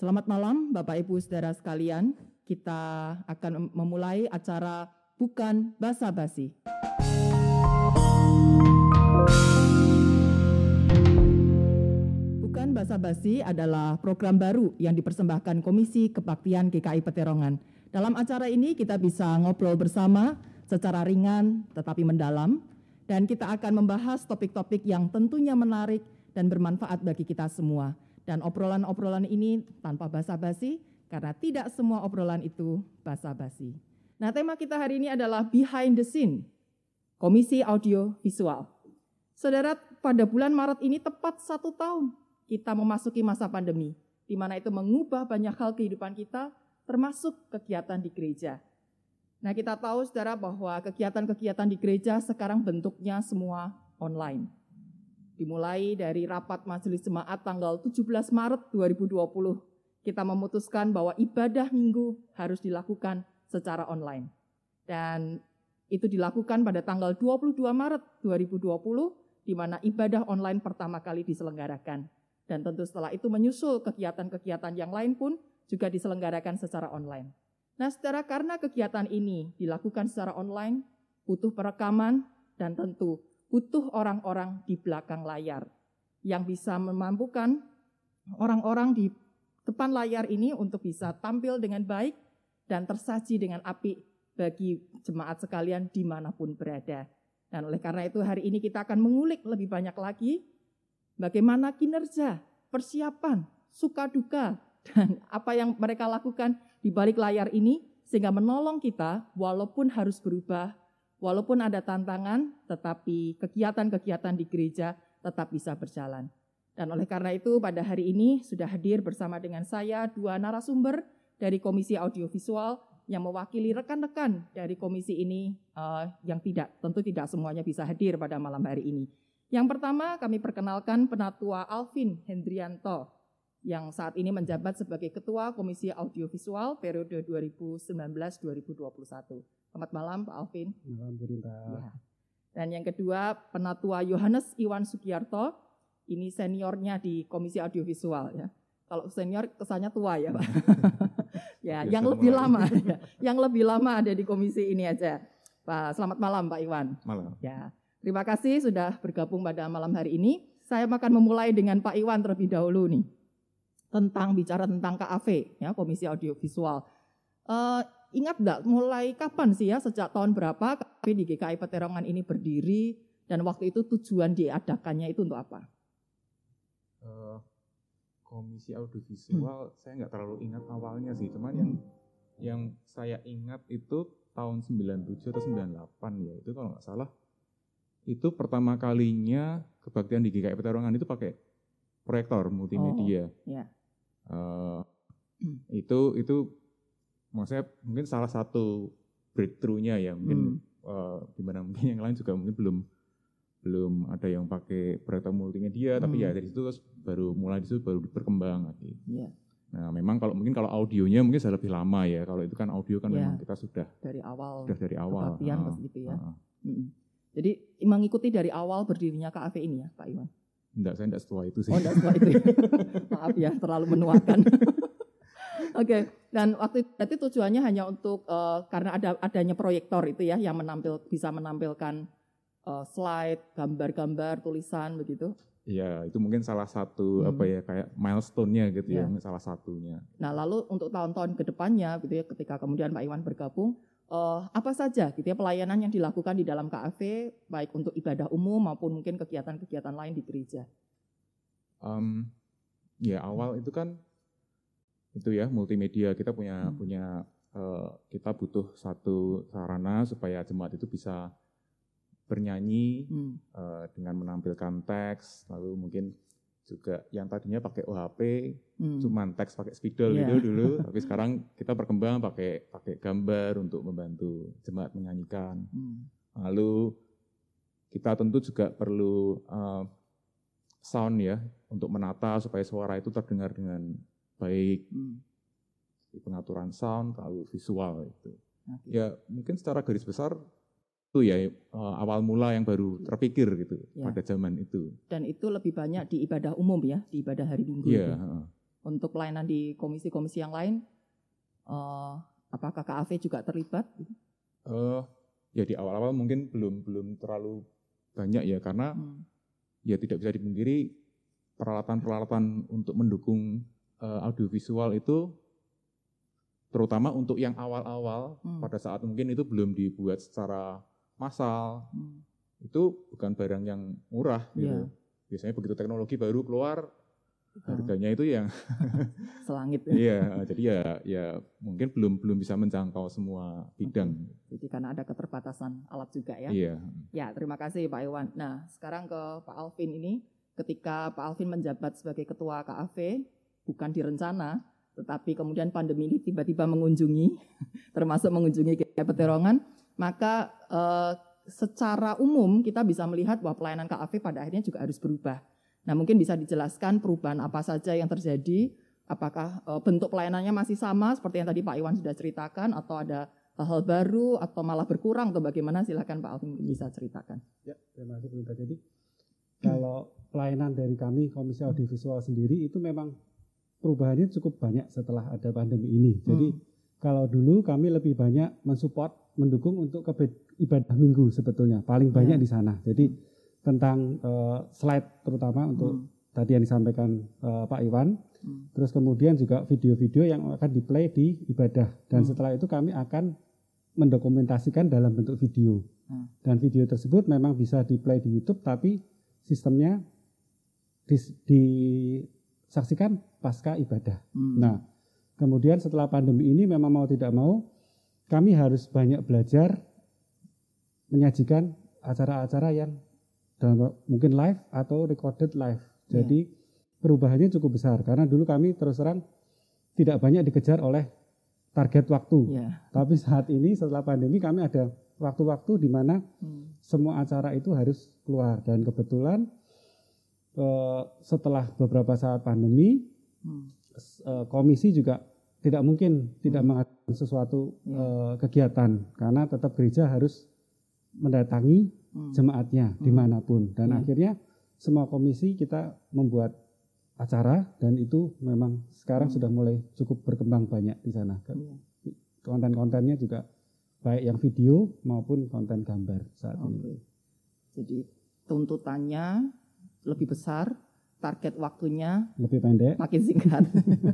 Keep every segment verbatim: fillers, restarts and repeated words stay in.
Selamat malam Bapak Ibu Saudara sekalian. Kita akan memulai acara Bukan Basa-basi. Bukan Basa-basi adalah program baru yang dipersembahkan Komisi Kebaktian G K I Peterongan. Dalam acara ini kita bisa ngobrol bersama secara ringan tetapi mendalam, dan kita akan membahas topik-topik yang tentunya menarik dan bermanfaat bagi kita semua. Dan obrolan-obrolan ini tanpa basa-basi, karena tidak semua obrolan itu basa-basi. Nah, tema kita hari ini adalah Behind the Scene, Komisi Audio Visual. Saudara, pada bulan Maret ini tepat satu tahun kita memasuki masa pandemi, di mana itu mengubah banyak hal kehidupan kita, termasuk kegiatan di gereja. Nah, kita tahu, saudara, bahwa kegiatan-kegiatan di gereja sekarang bentuknya semua online. Dimulai dari rapat Majelis Jemaat tanggal tujuh belas Maret dua ribu dua puluh, kita memutuskan bahwa ibadah minggu harus dilakukan secara online. Dan itu dilakukan pada tanggal dua puluh dua Maret dua ribu dua puluh, di mana ibadah online pertama kali diselenggarakan. Dan tentu setelah itu menyusul kegiatan-kegiatan yang lain pun juga diselenggarakan secara online. Nah, saudara, karena kegiatan ini dilakukan secara online, butuh perekaman dan tentu butuh orang-orang di belakang layar yang bisa memampukan orang-orang di depan layar ini untuk bisa tampil dengan baik dan tersaji dengan apik bagi jemaat sekalian dimanapun berada. Dan oleh karena itu hari ini kita akan mengulik lebih banyak lagi bagaimana kinerja, persiapan, suka duka, dan apa yang mereka lakukan di balik layar ini sehingga menolong kita walaupun harus berubah, walaupun ada tantangan, tetapi kegiatan-kegiatan di gereja tetap bisa berjalan. Dan oleh karena itu pada hari ini sudah hadir bersama dengan saya dua narasumber dari Komisi Audiovisual yang mewakili rekan-rekan dari komisi ini uh, yang tidak, tentu tidak semuanya bisa hadir pada malam hari ini. Yang pertama kami perkenalkan Penatua Alvin Hendrianto yang saat ini menjabat sebagai Ketua Komisi Audiovisual periode dua ribu sembilan belas dua ribu dua puluh satu. Selamat malam Pak Alvin. Malam, ya. Dan yang kedua Penatua Yohanes Iwan Sugiarto, ini seniornya di Komisi Audiovisual ya. Kalau senior kesannya tua ya Pak. ya, Biasa yang lebih mulai. lama ya. Yang lebih lama ada di komisi ini aja. Pak, selamat malam Pak Iwan. Malam. Ya. Terima kasih sudah bergabung pada malam hari ini. Saya akan memulai dengan Pak Iwan terlebih dahulu nih. Tentang bicara tentang K A V ya, Komisi Audiovisual. Uh, Ingat enggak mulai kapan sih ya, sejak tahun berapa K A V di G K I Peterongan ini berdiri dan waktu itu tujuan diadakannya itu untuk apa? Uh, Komisi Audiovisual hmm. saya nggak terlalu ingat awalnya sih, cuman hmm. yang yang saya ingat itu tahun sembilan puluh tujuh atau sembilan puluh delapan ya, itu kalau nggak salah itu pertama kalinya kebaktian di G K I Peterongan itu pakai proyektor multimedia. Oh, yeah. uh, hmm. Itu itu maksudnya mungkin salah satu breakthrough-nya ya, mungkin hmm. uh, di mana mungkin yang lain juga mungkin belum belum ada yang pakai proyektor multimedia, hmm. tapi ya dari situ baru mulai di situ baru berkembang lagi. Yeah. Nah, memang kalau mungkin kalau audionya mungkin sudah lebih lama ya. Kalau itu kan audio kan yeah. memang kita sudah dari awal. Sudah dari awal. Kebaktian uh, gitu ya. Uh, hmm. Jadi mengikuti dari awal berdirinya K A V ini ya, Pak Iwan. Enggak, saya enggak setua itu sih. Oh, enggak setua itu. Maaf ya, terlalu menuakan. Oke, okay. Dan waktu itu tujuannya hanya untuk uh, karena ada adanya proyektor itu ya yang menampil bisa menampilkan uh, slide, gambar-gambar, tulisan begitu. Iya, itu mungkin salah satu hmm. apa ya kayak milestone-nya gitu ya, ya salah satunya. Nah, lalu untuk tahun-tahun ke depannya gitu ya ketika kemudian Pak Iwan bergabung, uh, apa saja gitu ya pelayanan yang dilakukan di dalam K A V baik untuk ibadah umum maupun mungkin kegiatan-kegiatan lain di gereja. Um, ya awal itu kan itu ya multimedia kita punya hmm. punya uh, kita butuh satu sarana supaya jemaat itu bisa bernyanyi hmm. uh, dengan menampilkan teks, lalu mungkin juga yang tadinya pakai O H P hmm. cuman teks pakai spidol yeah. gitu dulu, tapi sekarang kita berkembang pakai pakai gambar untuk membantu jemaat menyanyikan. Hmm. Lalu kita tentu juga perlu uh, sound ya untuk menata supaya suara itu terdengar dengan baik, hmm. di pengaturan sound, lalu visual itu. Okay. Ya mungkin secara garis besar itu ya uh, awal mula yang baru terpikir gitu ya. Pada zaman itu. Dan itu lebih banyak di ibadah umum ya, di ibadah hari Minggu. Iya. Itu. Untuk pelayanan di komisi-komisi yang lain, uh, apakah K A V juga terlibat? Uh, ya di awal-awal mungkin belum belum terlalu banyak ya, karena hmm. ya tidak bisa dipungkiri peralatan-peralatan untuk mendukung uh, audiovisual itu, terutama untuk yang awal-awal hmm. pada saat mungkin itu belum dibuat secara massal, hmm. itu bukan barang yang murah gitu. Yeah. Biasanya begitu teknologi baru keluar, harganya itu yang selangit. Ya. Iya, jadi ya ya mungkin belum belum bisa menjangkau semua bidang. Okay. Jadi karena ada keterbatasan alat juga ya. Iya. Ya, terima kasih Pak Iwan. Nah, sekarang ke Pak Alvin ini, ketika Pak Alvin menjabat sebagai ketua K A V, bukan direncana, tetapi kemudian pandemi ini tiba-tiba mengunjungi, termasuk mengunjungi G K I Peterongan, maka eh, secara umum kita bisa melihat bahwa pelayanan K A V pada akhirnya juga harus berubah. Nah, mungkin bisa dijelaskan perubahan apa saja yang terjadi, apakah e, bentuk pelayanannya masih sama seperti yang tadi Pak Iwan sudah ceritakan, atau ada hal baru, atau malah berkurang, atau bagaimana? Silakan Pak Alvin bisa ceritakan. Ya, terima kasih Bu. Jadi, kalau pelayanan dari kami, Komisi Audiovisual sendiri, itu memang perubahannya cukup banyak setelah ada pandemi ini. Jadi, hmm. kalau dulu kami lebih banyak mensupport, mendukung untuk ibadah minggu sebetulnya, paling banyak yeah. di sana. Jadi, tentang uh, slide terutama untuk hmm. tadi yang disampaikan uh, Pak Iwan, hmm. terus kemudian juga video-video yang akan di-play di ibadah, dan hmm. setelah itu kami akan mendokumentasikan dalam bentuk video, hmm. dan video tersebut memang bisa di-play di YouTube, tapi sistemnya dis- disaksikan pasca ibadah. Hmm. Nah, kemudian setelah pandemi ini memang mau tidak mau kami harus banyak belajar menyajikan acara-acara yang dalam, mungkin live atau recorded live. Jadi yeah. perubahannya cukup besar karena dulu kami terus terang tidak banyak dikejar oleh target waktu. Yeah. Tapi saat ini setelah pandemi kami ada waktu-waktu di mana hmm. semua acara itu harus keluar, dan kebetulan eh, setelah beberapa saat pandemi hmm. eh, komisi juga tidak mungkin hmm. tidak mengadakan sesuatu yeah. eh, kegiatan karena tetap gereja harus mendatangi Hmm. jemaatnya hmm. dimanapun, dan hmm. akhirnya semua komisi kita membuat acara, dan itu memang sekarang hmm. sudah mulai cukup berkembang banyak di sana. Hmm. Konten-kontennya juga baik yang video maupun konten gambar saat okay. ini. Jadi tuntutannya lebih besar, target waktunya lebih pendek, makin singkat.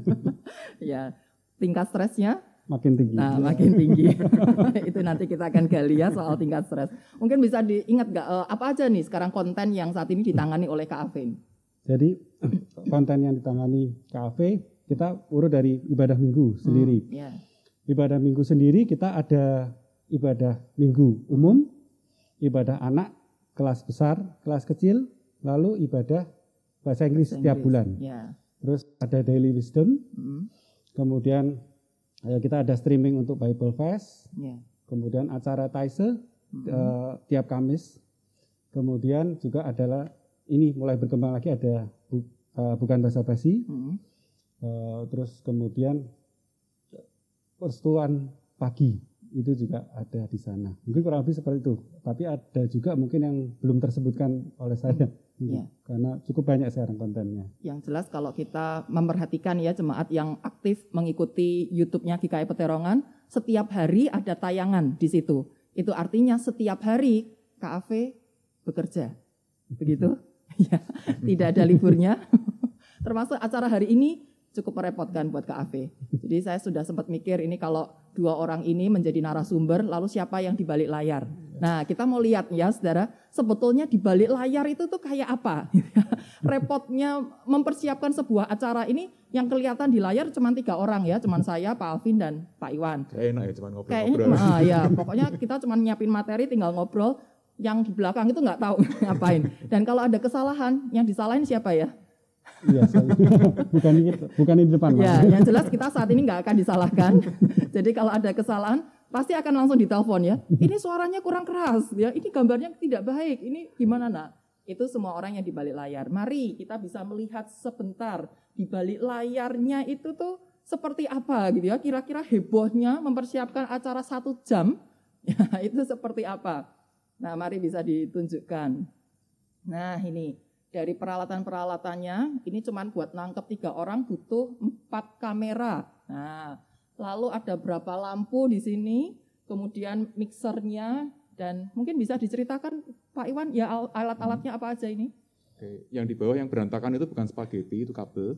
Ya, tingkat stresnya makin tinggi. Nah, makin tinggi. Itu nanti kita akan gali ya soal tingkat stres. Mungkin bisa diingat nggak uh, apa aja nih sekarang konten yang saat ini ditangani oleh K A V? Jadi konten yang ditangani K A V kita urut dari ibadah minggu sendiri. Hmm, yeah. Ibadah minggu sendiri kita ada ibadah minggu umum, ibadah anak, kelas besar, kelas kecil, lalu ibadah bahasa Inggris, bahasa Inggris. Setiap bulan. Yeah. Terus ada daily wisdom, hmm. kemudian kita ada streaming untuk Bible Fest, yeah. kemudian acara Taise mm-hmm. uh, tiap Kamis, kemudian juga adalah ini mulai berkembang lagi ada bu, uh, bukan basa-basi, mm-hmm. uh, terus kemudian persetujuan pagi itu juga ada di sana. Mungkin kurang lebih seperti itu, tapi ada juga mungkin yang belum tersebutkan oleh saya. Ya. Karena cukup banyak sekarang kontennya. Yang jelas kalau kita memperhatikan ya jemaat yang aktif mengikuti YouTube-nya G K I Peterongan, setiap hari ada tayangan di situ. Itu artinya setiap hari K A V bekerja. Begitu? Ya, tidak ada liburnya. Termasuk acara hari ini cukup merepotkan buat K A V. Jadi saya sudah sempat mikir ini kalau dua orang ini menjadi narasumber, lalu siapa yang di balik layar? Nah, kita mau lihat ya, saudara, sebetulnya di balik layar itu tuh kayak apa? Repotnya mempersiapkan sebuah acara ini yang kelihatan di layar cuma tiga orang ya, cuma saya, Pak Alvin, dan Pak Iwan. Kayak enak ya, cuma ngobrol-ngobrol. Ah, ya, pokoknya kita cuma nyiapin materi, tinggal ngobrol. Yang di belakang itu nggak tahu ngapain. Dan kalau ada kesalahan, yang disalahin siapa ya? Iya, bukan di bukan di depan. Ya, yang jelas kita saat ini nggak akan disalahkan. Jadi kalau ada kesalahan, pasti akan langsung ditelepon ya. Ini suaranya kurang keras, ya. Ini gambarnya tidak baik. Ini gimana nak? Itu semua orang yang di balik layar. Mari kita bisa melihat sebentar di balik layarnya itu tuh seperti apa gitu ya. Kira-kira hebohnya mempersiapkan acara satu jam, ya itu seperti apa? Nah, mari bisa ditunjukkan. Nah ini. Dari peralatan-peralatannya, ini cuma buat nangkep tiga orang butuh empat kamera. Nah, lalu ada berapa lampu di sini, kemudian mixernya, dan mungkin bisa diceritakan Pak Iwan, ya alat-alatnya apa aja ini? Oke, yang di bawah yang berantakan itu bukan spaghetti, itu kabel.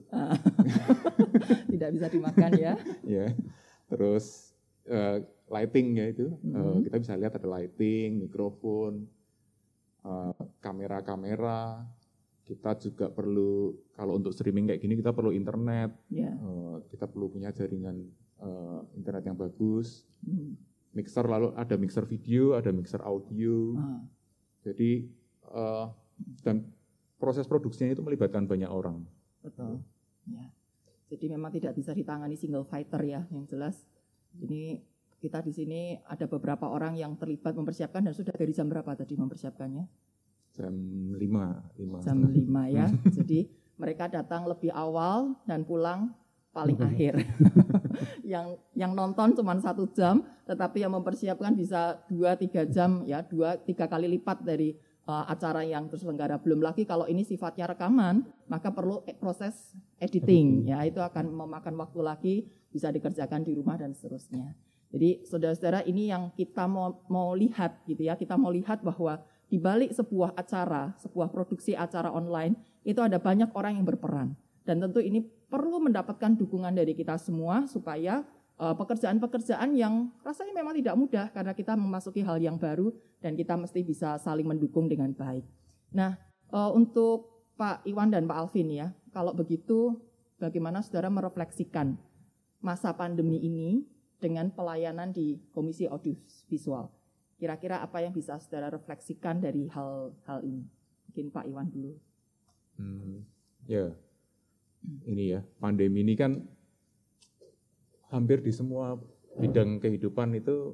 Tidak bisa dimakan ya. Ya, terus uh, lighting ya itu, mm-hmm. uh, kita bisa lihat ada lighting, mikrofon, uh, kamera-kamera. Kita juga perlu, kalau untuk streaming kayak gini kita perlu internet, yeah. uh, kita perlu punya jaringan uh, internet yang bagus. Mm. Mixer, lalu ada mixer video, ada mixer audio. Ah. Jadi uh, dan proses produksinya itu melibatkan banyak orang. Betul. Ya. Jadi memang tidak bisa ditangani single fighter ya, yang jelas. Ini kita di sini ada beberapa orang yang terlibat mempersiapkan, dan sudah dari jam berapa tadi mempersiapkannya? Jam lima. Jam lima ya. Jadi mereka datang lebih awal dan pulang paling akhir. yang yang nonton cuma satu jam, tetapi yang mempersiapkan bisa dua tiga jam ya, dua tiga kali lipat dari uh, acara yang terselenggara. Belum lagi kalau ini sifatnya rekaman, maka perlu proses editing, editing. Ya, itu akan memakan waktu lagi, bisa dikerjakan di rumah dan seterusnya. Jadi saudara-saudara, ini yang kita mau mau lihat gitu ya, kita mau lihat bahwa di balik sebuah acara, sebuah produksi acara online itu ada banyak orang yang berperan. Dan tentu ini perlu mendapatkan dukungan dari kita semua supaya uh, pekerjaan-pekerjaan yang rasanya memang tidak mudah karena kita memasuki hal yang baru dan kita mesti bisa saling mendukung dengan baik. Nah, uh, untuk Pak Iwan dan Pak Alvin ya, kalau begitu bagaimana saudara merefleksikan masa pandemi ini dengan pelayanan di Komisi Audiovisual? Kira-kira apa yang bisa saudara refleksikan dari hal-hal ini? Mungkin Pak Iwan dulu. Hmm, ya. Yeah. Ini ya, pandemi ini kan hampir di semua bidang kehidupan itu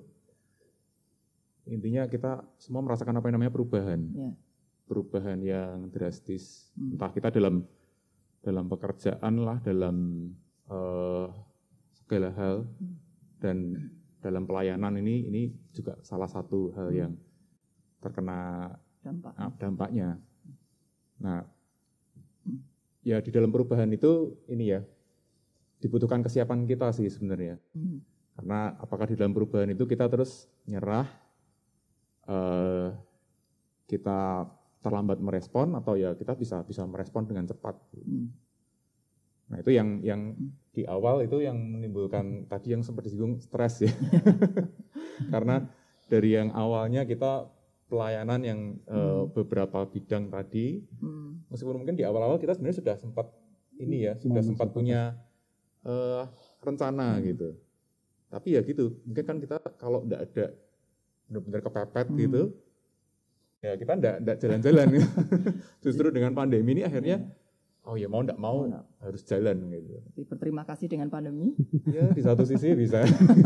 intinya kita semua merasakan apa yang namanya perubahan. Ya. Perubahan yang drastis. Hmm. Entah kita dalam dalam pekerjaan lah, dalam uh, segala hal, hmm. dan dalam pelayanan ini ini juga salah satu hal yang terkena dampak. dampaknya. Nah, ya di dalam perubahan itu ini ya dibutuhkan kesiapan kita sih sebenarnya. Hmm. Karena apakah di dalam perubahan itu kita terus nyerah, uh, kita terlambat merespon atau ya kita bisa bisa merespon dengan cepat. Hmm. Nah itu yang yang hmm. di awal itu yang menimbulkan tadi yang sempat disinggung stres ya. Karena dari yang awalnya kita pelayanan yang uh, hmm. beberapa bidang tadi, hmm. meskipun mungkin di awal-awal kita sebenarnya sudah sempat ini ya, sudah hmm. sempat punya uh, rencana hmm. gitu. Tapi ya gitu, mungkin kan kita kalau enggak ada benar-benar kepepet hmm. gitu, ya kita enggak enggak jalan-jalan. Justru dengan pandemi ini akhirnya, oh ya mau enggak mau oh, harus jalan gitu. Berterima kasih dengan pandemi. Ya di satu sisi bisa.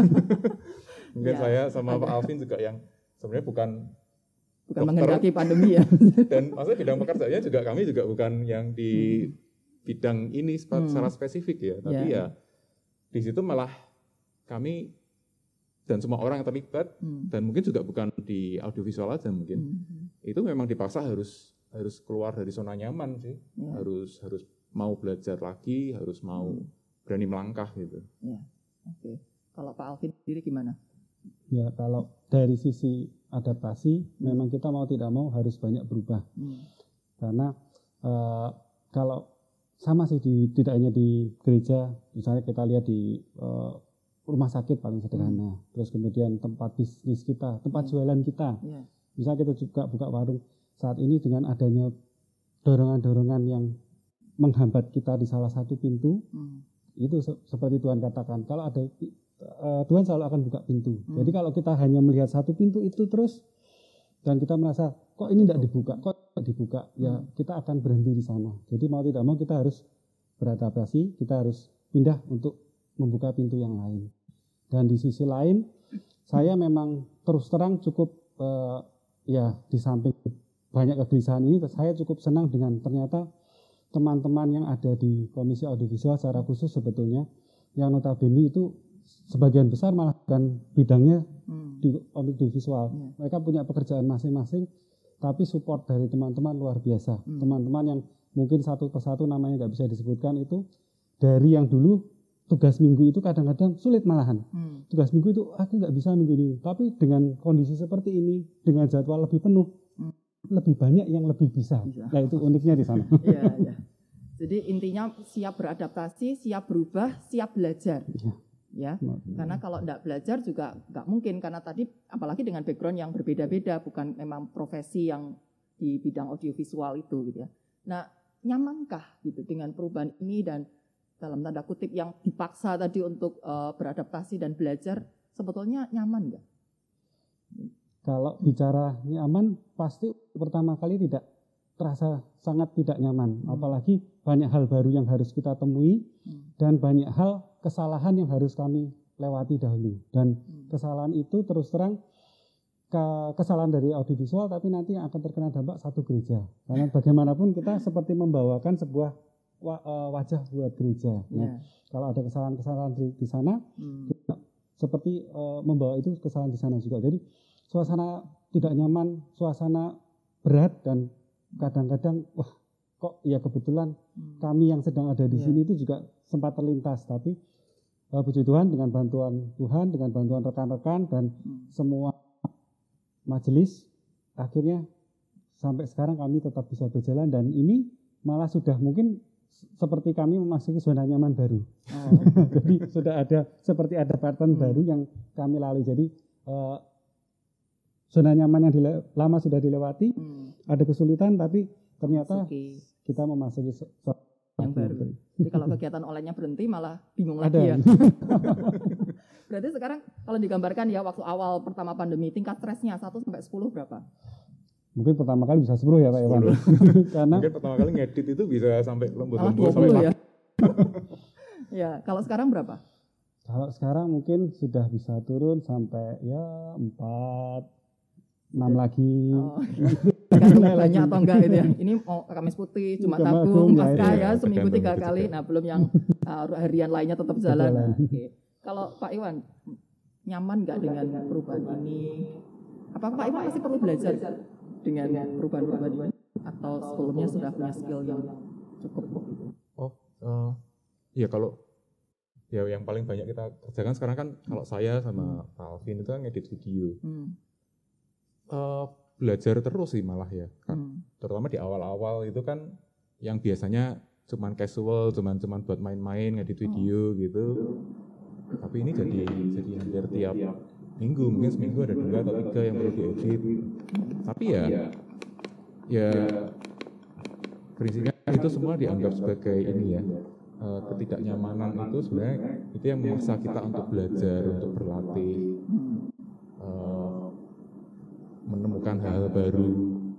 Mungkin ya, saya sama ada. Pak Alvin juga yang sebenarnya bukan bukan menghendaki pandemi ya. Dan maksudnya bidang pekerjaannya juga kami juga bukan yang di hmm. bidang ini secara hmm. spesifik ya, tapi yeah. ya di situ malah kami dan semua orang yang terlibat hmm. dan mungkin juga bukan di audiovisual aja mungkin hmm. itu memang dipaksa harus harus keluar dari zona nyaman sih, yeah. harus harus mau belajar lagi, harus mau hmm. berani melangkah gitu. Ya, oke. Okay. Kalau Pak Alvin sendiri gimana? Ya kalau dari sisi adaptasi, hmm. memang kita mau tidak mau harus banyak berubah. Hmm. Karena uh, kalau sama sih di, tidak hanya di gereja, misalnya kita lihat di uh, rumah sakit paling sederhana, hmm. terus kemudian tempat bisnis kita, tempat yeah. jualan kita. Yeah. Misalnya kita juga buka warung, saat ini dengan adanya dorongan-dorongan yang menghambat kita di salah satu pintu, hmm. itu se- seperti Tuhan katakan, kalau ada uh, Tuhan selalu akan buka pintu. Hmm. Jadi kalau kita hanya melihat satu pintu itu terus dan kita merasa kok ini tidak dibuka, kok tidak dibuka, hmm. ya kita akan berhenti di sana. Jadi mau tidak mau kita harus beradaptasi, kita harus pindah untuk membuka pintu yang lain. Dan di sisi lain, saya memang terus terang cukup uh, ya di samping banyak kegelisahan ini, saya cukup senang dengan ternyata teman-teman yang ada di Komisi Audiovisual secara khusus sebetulnya yang notabene itu sebagian besar malah bukan bidangnya hmm. di audiovisual. Hmm. Mereka punya pekerjaan masing-masing, tapi support dari teman-teman luar biasa. Hmm. Teman-teman yang mungkin satu persatu namanya nggak bisa disebutkan itu, dari yang dulu tugas minggu itu kadang-kadang sulit malahan. Hmm. Tugas minggu itu aku nggak bisa minggu ini, tapi dengan kondisi seperti ini, dengan jadwal lebih penuh, hmm. lebih banyak yang lebih bisa. bisa. Nah itu uniknya di sana. Iya, iya. Jadi intinya siap beradaptasi, siap berubah, siap belajar. Ya, ya. Karena kalau tidak belajar juga nggak mungkin, karena tadi apalagi dengan background yang berbeda-beda, bukan memang profesi yang di bidang audiovisual itu gitu ya. Nah, nyamankah gitu dengan perubahan ini dan dalam tanda kutip yang dipaksa tadi untuk uh, beradaptasi dan belajar, sebetulnya nyaman nggak? Kalau bicara nyaman, pasti pertama kali tidak terasa sangat tidak nyaman, hmm. apalagi banyak hal baru yang harus kita temui hmm. dan banyak hal kesalahan yang harus kami lewati dahulu, dan hmm. kesalahan itu terus terang ke kesalahan dari audiovisual, tapi nanti akan terkena dampak satu gereja, karena bagaimanapun kita seperti membawakan sebuah wajah buat gereja. Nah, yeah. kalau ada kesalahan-kesalahan di, di sana, hmm. kita seperti uh, membawa itu kesalahan di sana juga. Jadi suasana tidak nyaman, suasana berat, dan kadang-kadang wah kok ya kebetulan hmm. kami yang sedang ada di yeah. sini itu juga sempat terlintas, tapi uh, puji Tuhan dengan bantuan Tuhan, dengan bantuan rekan-rekan dan hmm. semua majelis, akhirnya sampai sekarang kami tetap bisa berjalan, dan ini malah sudah mungkin seperti kami memasuki zona nyaman baru. Oh. Jadi sudah ada seperti ada pattern hmm. baru yang kami lalui. Jadi uh, zona nyaman yang dile- lama sudah dilewati, hmm. ada kesulitan, tapi ternyata Masuki. kita memasuki zona yang baru. baru. Jadi kalau kegiatan online-nya berhenti malah bingung lagi ya. Berarti sekarang kalau digambarkan ya waktu awal pertama pandemi, tingkat stresnya satu sampai sepuluh berapa? Mungkin pertama kali bisa sepuluh ya Pak Iwan. Karena mungkin pertama kali ngedit itu bisa sampai lembut-lembut sampai ya. Ya, kalau sekarang berapa? Kalau sekarang mungkin sudah bisa turun sampai ya empat, enam lagi. Oh, tergantung banyak atau enggak gitu ya. Ini mau Kamis Putih, Jumat Agung, Paskah ya, seminggu tiga kali. Nah, belum yang uh, harian lainnya tetap jalan. Nah, okay. Kalau Pak Iwan, nyaman enggak dengan perubahan ini? Apakah Pak Iwan masih perlu belajar dengan perubahan-perubahan ini? Atau sebelumnya sudah punya skill yang cukup? Oh, uh, iya kalau ya yang paling banyak kita kerjakan sekarang kan kalau saya sama Pak Alvin itu kan ngedit video. Hmm. Uh, belajar terus sih malah ya, kan? Hmm. Terutama di awal-awal itu kan yang biasanya cuman casual, cuman cuman buat main-main ngedit video hmm. gitu. Tapi ini jadi jadi hampir tiap minggu, mungkin seminggu ada dua atau tiga yang perlu diedit. Tapi ya, ya prinsipnya itu semua dianggap sebagai ini ya, uh, ketidaknyamanan itu sebenarnya itu yang memaksa kita untuk belajar, untuk berlatih, uh, menemukan hal-hal baru.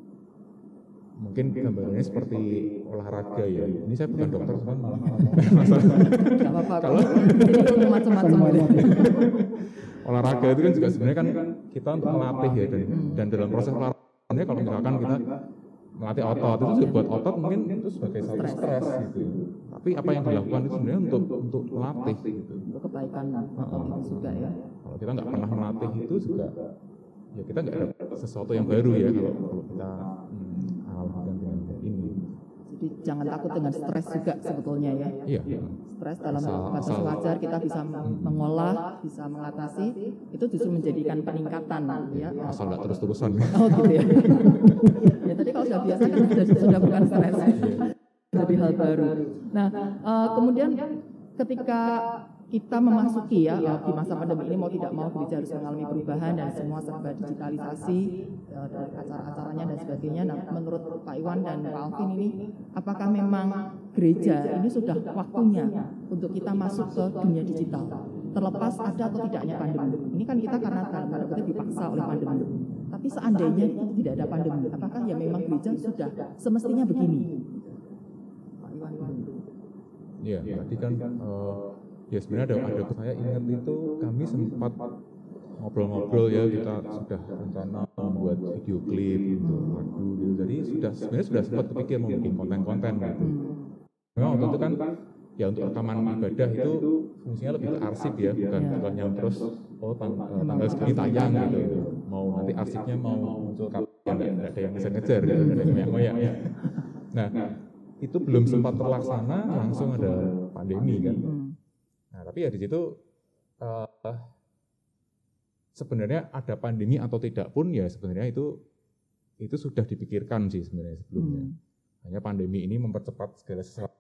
Mungkin gambarannya seperti olahraga ya. Ini saya bukan dokter, cuman malah nggak apa-apa. Kalau ini macam-macam gitu. Olahraga itu kan juga sebenarnya kan kita untuk melatih ya, dan, dan dalam proses olahraganya kalau misalkan kita melatih otot itu juga buat otot mungkin itu sebagai satu stres gitu. Tapi apa yang dilakukan itu sebenarnya untuk untuk melatih gitu. Untuk kebaikan otot itu juga ya. Kalau kita nggak pernah melatih itu juga ya kita nggak ada sesuatu yang baru ya kalau kalau kita hmm, alhamdulillah dengan ini. Jadi jangan takut dengan stres juga sebetulnya ya. Iya. Stres dalam batas wajar kita bisa mengolah, bisa mengatasi, itu justru menjadikan peningkatan ya. Asal nggak terus-terusan. Oh gitu ya. Ya tadi kalau sudah biasa kan sudah, sudah bukan stres, jadi hal baru. Nah uh, kemudian ketika kita memasuki ya di masa pandemi ini mau tidak mau gereja harus mengalami perubahan dan semua serba digitalisasi uh, dari acara-acaranya dan sebagainya. Nah, menurut Pak Iwan dan Pak Alvin ini, apakah memang gereja ini sudah waktunya untuk kita masuk ke dunia digital? Terlepas ada atau tidaknya pandemi. Ini kan kita karena dalam tanda kutip dipaksa oleh pandemi. Tapi seandainya tidak ada pandemi, apakah ya memang gereja sudah semestinya begini? Pak Iwan. Iya, tadi kan uh, ya sebenarnya ada, ada saya ingat itu kami sempat ngobrol-ngobrol ya, kita sudah rencana membuat video klip gitu, lagu gitu. Jadi sudah sebenarnya sudah sempat kepikir mau bikin konten-konten gitu. Memang waktu itu kan ya untuk rekaman ibadah itu fungsinya lebih ke arsip ya, bukan bukan yang terus oh tang, tanggal segini tayang gitu. Mau nanti arsipnya mau muncul kapan nggak ada yang bisa ngejar, nggak ada yang ngoyak-ngoyak. Nah, itu belum sempat terlaksana, langsung ada pandemi kan. Nah, tapi ya di situ uh, sebenarnya ada pandemi atau tidak pun ya sebenarnya itu itu sudah dipikirkan sih sebenarnya sebelumnya. Hmm. Hanya pandemi ini mempercepat segala sesuatu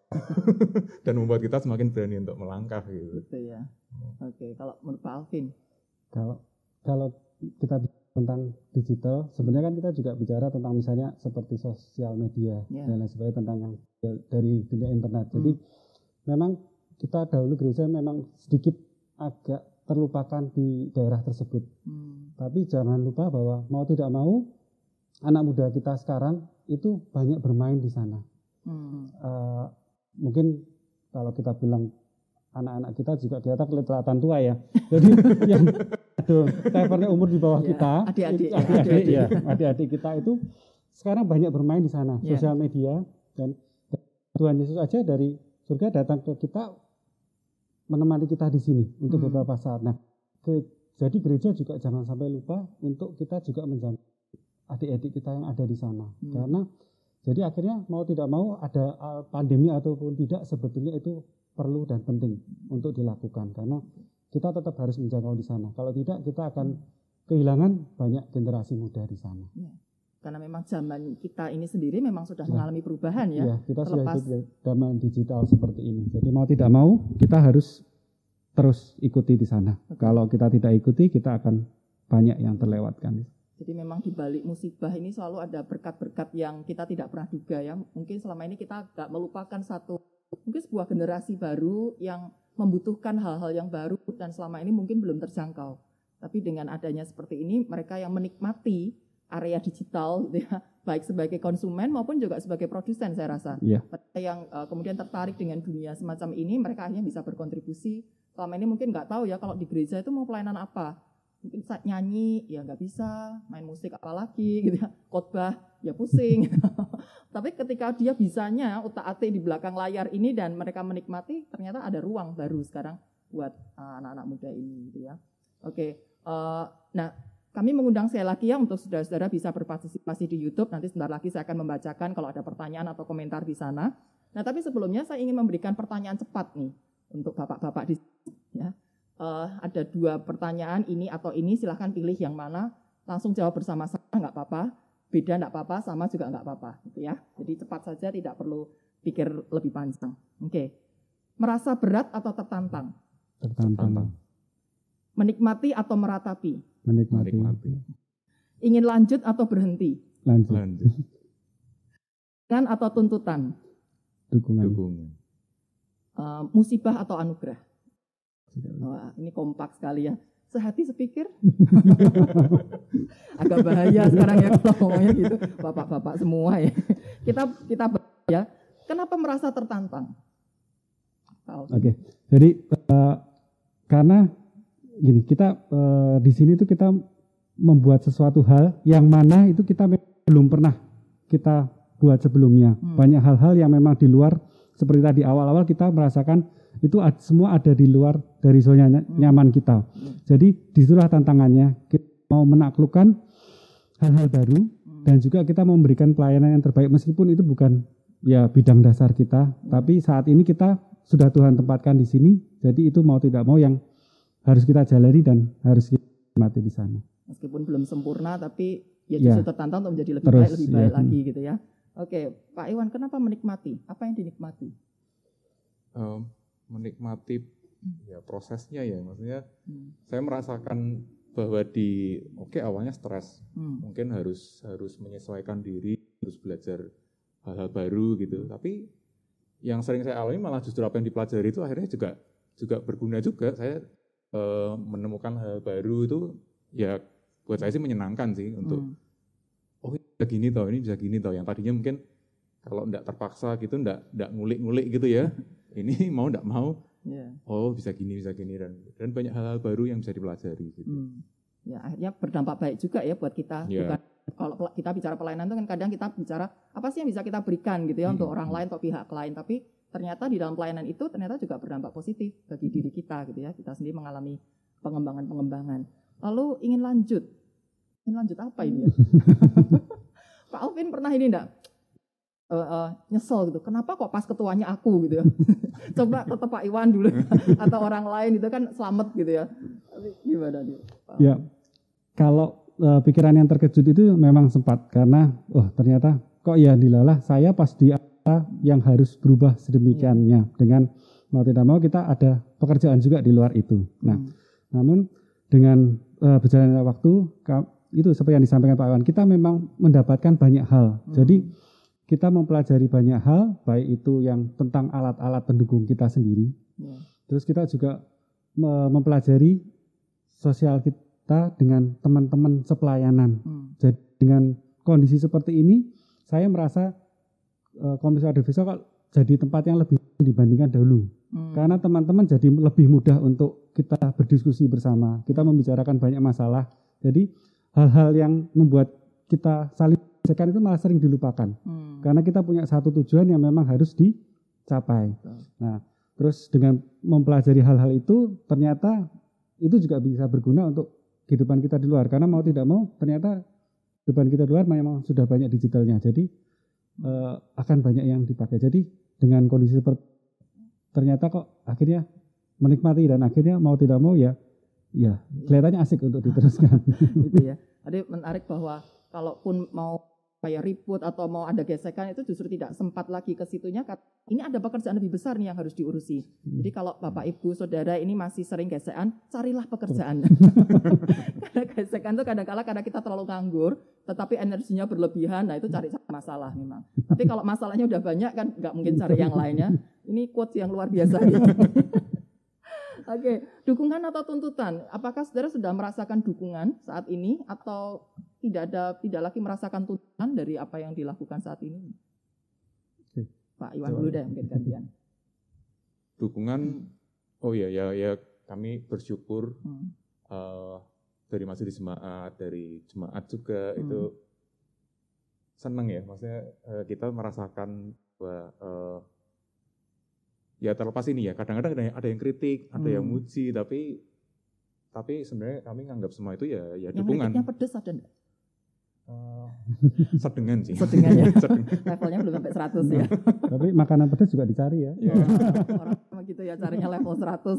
dan membuat kita semakin berani untuk melangkah gitu. Gitu ya. Hmm. Oke, kalau menurut Pak Alvin, kalau kalau kita bicara tentang digital, sebenarnya kan kita juga bicara tentang misalnya seperti sosial media yeah. dan lain sebagainya tentang yang dari dunia internet. Hmm. Jadi memang kita dahulu gereja memang sedikit agak terlupakan di daerah tersebut. Hmm. Tapi jangan lupa bahwa mau tidak mau anak muda kita sekarang itu banyak bermain di sana. Hmm. Uh, mungkin kalau kita bilang anak-anak kita juga kita kelihatan tua ya. Jadi yang aduh, levelnya umur di bawah ya, kita, adik-adik, adik-adik, ya, adik-adik kita itu sekarang banyak bermain di sana, ya. Sosial media dan Tuhan Yesus aja dari surga datang ke kita menemani kita di sini untuk hmm. beberapa saat. Nah, ke, jadi gereja juga jangan sampai lupa untuk kita juga menjaga adik-adik kita yang ada di sana. Hmm. Karena jadi akhirnya mau tidak mau ada pandemi ataupun tidak sebetulnya itu perlu dan penting untuk dilakukan karena kita tetap harus menjangkau di sana. Kalau tidak kita akan kehilangan banyak generasi muda di sana. Ya. Karena memang zaman kita ini sendiri memang sudah ya. mengalami perubahan ya. Ya, kita Terlepas. sudah ikut zaman digital seperti ini. Jadi mau tidak mau kita harus terus ikuti di sana. Betul. Kalau kita tidak ikuti kita akan banyak yang terlewatkan. Jadi memang di balik musibah ini selalu ada berkat-berkat yang kita tidak pernah duga ya. Mungkin selama ini kita agak melupakan satu, mungkin sebuah generasi baru yang membutuhkan hal-hal yang baru dan selama ini mungkin belum terjangkau. Tapi dengan adanya seperti ini, mereka yang menikmati area digital, gitu ya, baik sebagai konsumen maupun juga sebagai produsen saya rasa. Yeah. Mereka yang uh, kemudian tertarik dengan dunia semacam ini, mereka akhirnya bisa berkontribusi. Selama ini mungkin nggak tahu ya kalau di gereja itu mau pelayanan apa. Mungkin saat nyanyi, ya nggak bisa, main musik apalagi, gitu ya, khotbah, ya pusing. Tapi ketika dia bisanya utak-atik di belakang layar ini dan mereka menikmati, ternyata ada ruang baru sekarang buat uh, anak-anak muda ini, gitu ya. Oke, uh, nah kami mengundang sekali lagi ya untuk saudara-saudara bisa berpartisipasi di YouTube. Nanti sebentar lagi saya akan membacakan kalau ada pertanyaan atau komentar di sana. Nah, tapi sebelumnya saya ingin memberikan pertanyaan cepat nih untuk bapak-bapak di sini, ya. Uh, ada dua pertanyaan ini atau ini, silahkan pilih yang mana, langsung jawab bersama-sama nggak apa-apa, beda nggak apa-apa, sama juga nggak apa-apa, gitu ya. Jadi cepat saja, tidak perlu pikir lebih panjang. Oke, okay. Merasa berat atau tertantang? Tertantang. Menikmati atau meratapi? Menikmati. Menikmati. Ingin lanjut atau berhenti? Lanjut. Lanjut. Dukungan atau tuntutan? Dukungan. Dukungan. Uh, musibah atau anugerah? Wah, ini kompak sekali ya. Sehati sepikir. Agak bahaya sekarang ya kalau ngomongnya gitu. Bapak-bapak semua ya. Kita kita ya. Kenapa merasa tertantang? Oke. Okay. Jadi uh, karena gini, kita uh, di sini tuh kita membuat sesuatu hal yang mana itu kita belum pernah kita buat sebelumnya. Hmm. Banyak hal-hal yang memang di luar, seperti tadi awal-awal kita merasakan itu semua ada di luar dari zona nyaman kita. Jadi disitulah tantangannya, kita mau menaklukkan hal-hal baru dan juga kita memberikan pelayanan yang terbaik meskipun itu bukan ya bidang dasar kita, tapi saat ini kita sudah Tuhan tempatkan di sini, jadi itu mau tidak mau yang harus kita jalani dan harus kita mati di sana. Meskipun belum sempurna, tapi ya justru ya, tertantang untuk menjadi lebih terus, baik, lebih baik ya. lagi gitu ya. Oke, Pak Iwan, kenapa menikmati? Apa yang dinikmati? Um, menikmati ya prosesnya ya, maksudnya hmm. saya merasakan bahwa di oke okay, awalnya stres, hmm. mungkin harus harus menyesuaikan diri, harus belajar hal-hal baru gitu, tapi yang sering saya alami malah justru apa yang dipelajari itu akhirnya juga juga berguna juga. Saya uh, menemukan hal baru itu ya buat saya sih menyenangkan sih untuk hmm. oh bisa gini toh, ini bisa gini toh, yang tadinya mungkin kalau enggak terpaksa gitu, enggak enggak ngulik-ngulik gitu ya. Ini mau enggak mau, yeah. oh bisa gini, bisa gini, dan dan banyak hal-hal baru yang bisa dipelajari. Gitu. Hmm. Ya akhirnya berdampak baik juga ya buat kita. Yeah. Bukan, kalau kita bicara pelayanan itu kan kadang kita bicara apa sih yang bisa kita berikan gitu ya hmm. untuk orang lain atau pihak lain. Tapi ternyata di dalam pelayanan itu ternyata juga berdampak positif bagi diri kita gitu ya. Kita sendiri mengalami pengembangan-pengembangan. Lalu ingin lanjut, ingin lanjut apa ini ya? Pak Alvin pernah ini enggak? Uh, uh, nyesel gitu, kenapa kok pas ketuanya aku gitu ya. Coba tetap Pak Iwan dulu atau orang lain itu kan selamat gitu ya. Tapi gimana dia? Ya, kalau uh, pikiran yang terkejut itu memang sempat karena oh ternyata kok ya dilalah saya pas di apa yang harus berubah sedemikiannya ya. Dengan mau tidak mau kita ada pekerjaan juga di luar itu. Nah, hmm. namun dengan uh, berjalannya waktu itu seperti yang disampaikan Pak Iwan, kita memang mendapatkan banyak hal. Hmm. Jadi kita mempelajari banyak hal, baik itu yang tentang alat-alat pendukung kita sendiri. Yeah. Terus kita juga mempelajari sosial kita dengan teman-teman sepelayanan. Hmm. Jadi dengan kondisi seperti ini, saya merasa uh, Komisi Audiovisual jadi tempat yang lebih dibandingkan dahulu. Hmm. Karena teman-teman jadi lebih mudah untuk kita berdiskusi bersama. Kita membicarakan banyak masalah. Jadi hal-hal yang membuat kita saling itu malah sering dilupakan. Hmm. Karena kita punya satu tujuan yang memang harus dicapai. Hmm. Nah, terus dengan mempelajari hal-hal itu, ternyata itu juga bisa berguna untuk kehidupan kita di luar. Karena mau tidak mau, ternyata kehidupan kita di luar memang sudah banyak digitalnya. Jadi eh, akan banyak yang dipakai. Jadi dengan kondisi seperti ternyata kok akhirnya menikmati dan akhirnya mau tidak mau ya, ya kelihatannya asik untuk diteruskan. Itu ya. Jadi menarik bahwa kalaupun mau kayak ribut atau mau ada gesekan itu justru tidak sempat lagi ke situnya. Ini ada pekerjaan lebih besar nih yang harus diurusi. Hmm. Jadi kalau Bapak Ibu Saudara ini masih sering gesekan, carilah pekerjaan. Karena gesekan itu kadang-kala karena kita terlalu nganggur, tetapi energinya berlebihan, nah itu cari masalah memang. Tapi kalau masalahnya udah banyak kan nggak mungkin cari yang lainnya. Ini quotes yang luar biasa. Oke, dukungan atau tuntutan? Apakah saudara sudah merasakan dukungan saat ini atau tidak ada tidak lagi merasakan tuntutan dari apa yang dilakukan saat ini? Oke. Pak Iwan dulu deh mungkin gantian. Dukungan, oh ya ya ya kami bersyukur hmm. uh, dari majelis jemaat, dari jemaat juga hmm. itu senang ya, maksudnya uh, kita merasakan bahwa uh, ya terlepas ini ya, kadang-kadang ada yang, ada yang kritik, ada hmm. yang muji, tapi tapi sebenarnya kami nganggap semua itu ya ya yang dukungan. Yang kritiknya pedes ada enggak? Uh, sedengan sih. Sedengan ya. Levelnya belum sampai seratus ya. Tapi makanan pedes juga dicari ya. Yeah. Orang begitu ya carinya level seratus.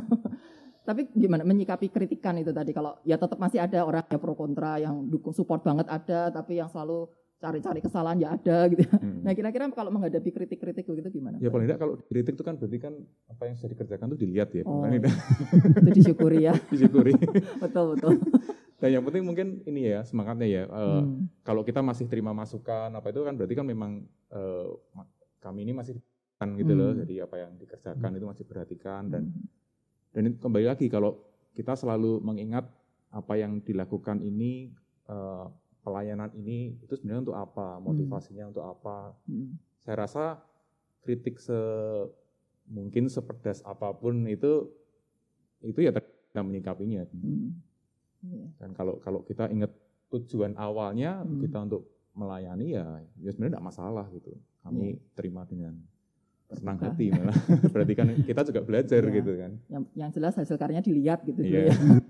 Tapi gimana menyikapi kritikan itu tadi? Kalau ya tetap masih ada orang yang pro kontra, yang dukung support banget ada, tapi yang selalu cari-cari kesalahan ya ada gitu. Hmm. Nah kira-kira kalau menghadapi kritik-kritik begitu gimana? Ya paling tidak kalau kritik itu kan berarti kan apa yang sudah dikerjakan itu dilihat ya. Oh, itu disyukuri ya. Disyukuri. Betul betul. Dan yang penting mungkin ini ya semangatnya ya. Uh, hmm. Kalau kita masih terima masukan apa itu kan berarti kan memang uh, kami ini masih kan gitu hmm. loh. Jadi apa yang dikerjakan hmm. itu masih perhatikan dan hmm. dan itu kembali lagi kalau kita selalu mengingat apa yang dilakukan ini. Uh, Pelayanan ini itu sebenarnya untuk apa, motivasinya hmm. untuk apa. Hmm. Saya rasa kritik se mungkin sepedas apapun itu itu ya kita menyikapinya. Hmm. Yeah. Dan kalau kalau kita ingat tujuan awalnya hmm. kita untuk melayani ya, ya sebenarnya tidak masalah gitu. Kami yeah. terima dengan senang hati malah. Berarti kan kita juga belajar yeah. gitu kan. Yang, yang jelas hasil karyanya dilihat gitu yeah. dulu ya.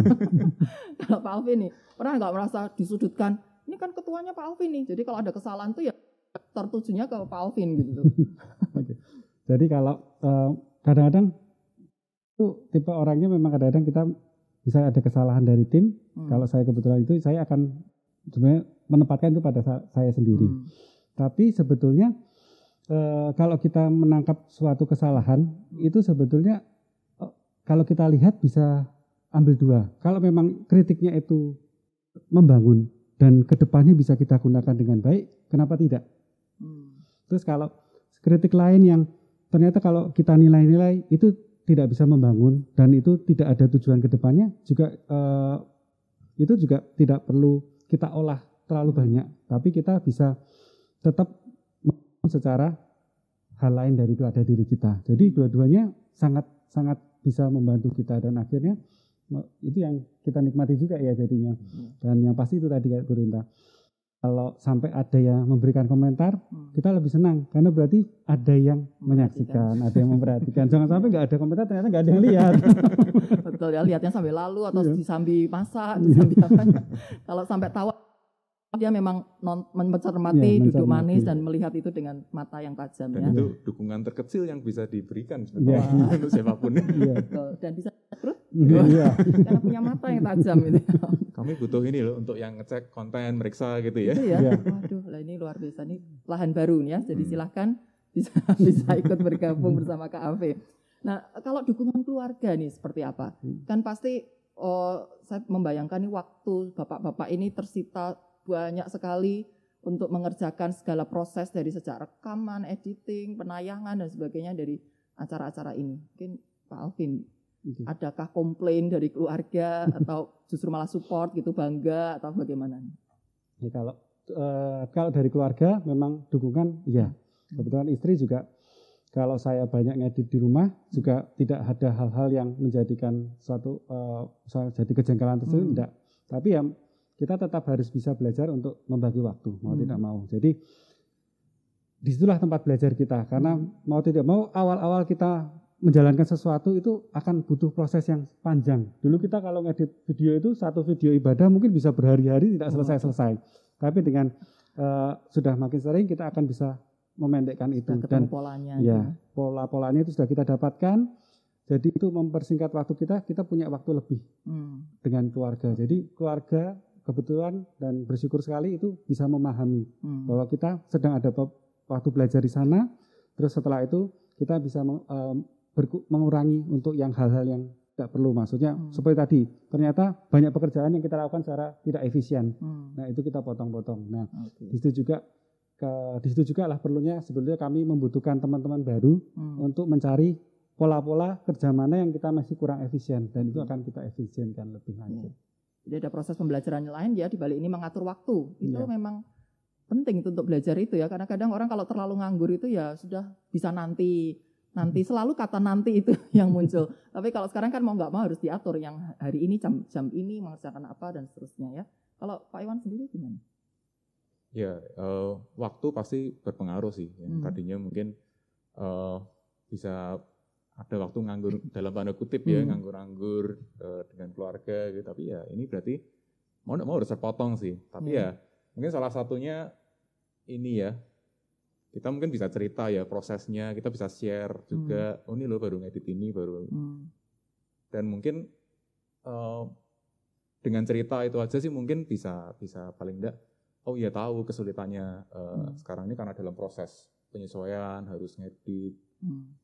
Kalau Pak Alvin nih pernah nggak merasa disudutkan? Ini kan ketuanya Pak Alvin nih, jadi kalau ada kesalahan tuh ya tertujunya ke Pak Alvin gitu. Oke. Jadi kalau uh, kadang-kadang itu tipe orangnya memang kadang-kadang kita bisa ada kesalahan dari tim. Hmm. Kalau saya kebetulan itu saya akan sebenarnya menempatkan itu pada saya sendiri. Hmm. Tapi sebetulnya uh, kalau kita menangkap suatu kesalahan itu sebetulnya uh, kalau kita lihat bisa ambil dua. Kalau memang kritiknya itu membangun dan kedepannya bisa kita gunakan dengan baik, kenapa tidak? Hmm. Terus kalau kritik lain yang ternyata kalau kita nilai-nilai itu tidak bisa membangun dan itu tidak ada tujuan kedepannya, juga uh, itu juga tidak perlu kita olah terlalu banyak, tapi kita bisa tetap secara hal lain dari itu ada diri kita. Jadi dua-duanya sangat sangat bisa membantu kita dan akhirnya itu yang kita nikmati juga ya jadinya. Dan yang pasti itu tadi kayak Burinta, kalau sampai ada yang memberikan komentar hmm. kita lebih senang karena berarti ada yang menyaksikan, ada yang memperhatikan. Jangan sampai nggak ada komentar ternyata nggak ada yang lihat. Betul ya, lihatnya sampai lalu atau disambi masak, disambi apa. Kalau sampai tahu dia memang non, mencermati, ya, duduk manis mencermati. dan melihat itu dengan mata yang tajam. Dan ya. itu dukungan terkecil yang bisa diberikan Ya. untuk siapapun. Iya. Betul. Dan bisa terus Iya. karena punya mata yang tajam itu. Kami butuh ini loh untuk yang ngecek konten, meriksa gitu ya. Itu ya. Iya. Waduh, lah ini luar biasa nih lahan baru nih ya. Jadi Hmm. silahkan bisa bisa ikut bergabung bersama K A V. Nah, kalau dukungan keluarga nih seperti apa? Kan pasti oh, saya membayangkan nih waktu bapak-bapak ini tersita banyak sekali untuk mengerjakan segala proses dari sejak rekaman, editing, penayangan dan sebagainya dari acara-acara ini. Mungkin Pak Alvin, Oke. adakah komplain dari keluarga atau justru malah support gitu, bangga atau bagaimana? Ya, kalau eh, kalau dari keluarga memang dukungan, ya. Kebetulan istri juga kalau saya banyak ngedit di rumah juga tidak ada hal-hal yang menjadikan suatu uh, jadi kejanggalan tersebut, Hmm. tidak. Tapi ya kita tetap harus bisa belajar untuk membagi waktu, mau Hmm. tidak mau. Jadi disitulah tempat belajar kita, karena Hmm. mau tidak mau awal-awal kita menjalankan sesuatu itu akan butuh proses yang panjang. Dulu kita kalau ngedit video itu satu video ibadah mungkin bisa berhari-hari tidak selesai-selesai. Tapi dengan uh, sudah makin sering kita akan bisa memendekkan itu. Sudah Dan ketemu polanya. ya, pola-polanya itu sudah kita dapatkan. Jadi itu mempersingkat waktu kita, kita punya waktu lebih Hmm. dengan keluarga. Jadi keluarga kebetulan dan bersyukur sekali itu bisa memahami Hmm. bahwa kita sedang ada waktu belajar di sana. Terus setelah itu kita bisa um, berku- mengurangi untuk yang hal-hal yang tidak perlu. Maksudnya Hmm. seperti tadi, ternyata banyak pekerjaan yang kita lakukan secara tidak efisien. Hmm. Nah itu kita potong-potong. Nah Oke. di situ juga ke, di situ juga lah perlunya sebetulnya kami membutuhkan teman-teman baru Hmm. untuk mencari pola-pola kerja mana yang kita masih kurang efisien, dan itu Hmm. akan kita efisienkan lebih lanjut. Jadi ada proses pembelajaran lain ya di balik ini mengatur waktu. Itu Iya. memang penting tuh untuk belajar itu ya, karena kadang orang kalau terlalu nganggur itu ya sudah bisa nanti nanti selalu kata nanti itu yang muncul. Tapi kalau sekarang kan mau nggak mau harus diatur, yang hari ini jam jam ini mengerjakan apa dan seterusnya ya. Kalau Pak Iwan sendiri gimana? Ya, eh, waktu pasti berpengaruh sih. Yang Hmm. tadinya mungkin eh, bisa ada waktu nganggur dalam tanda kutip ya, Hmm. nganggur-nganggur eh, dengan keluarga gitu. Tapi ya ini berarti mau nggak mau harus terpotong sih. Tapi Hmm. ya mungkin salah satunya ini ya, kita mungkin bisa cerita ya prosesnya, kita bisa share juga. Oh ini loh baru ngedit ini baru. Hmm. Dan mungkin eh, dengan cerita itu aja sih mungkin bisa bisa paling enggak. Oh iya tahu kesulitannya eh, Hmm. sekarang ini karena dalam proses penyesuaian harus ngedit. Hmm.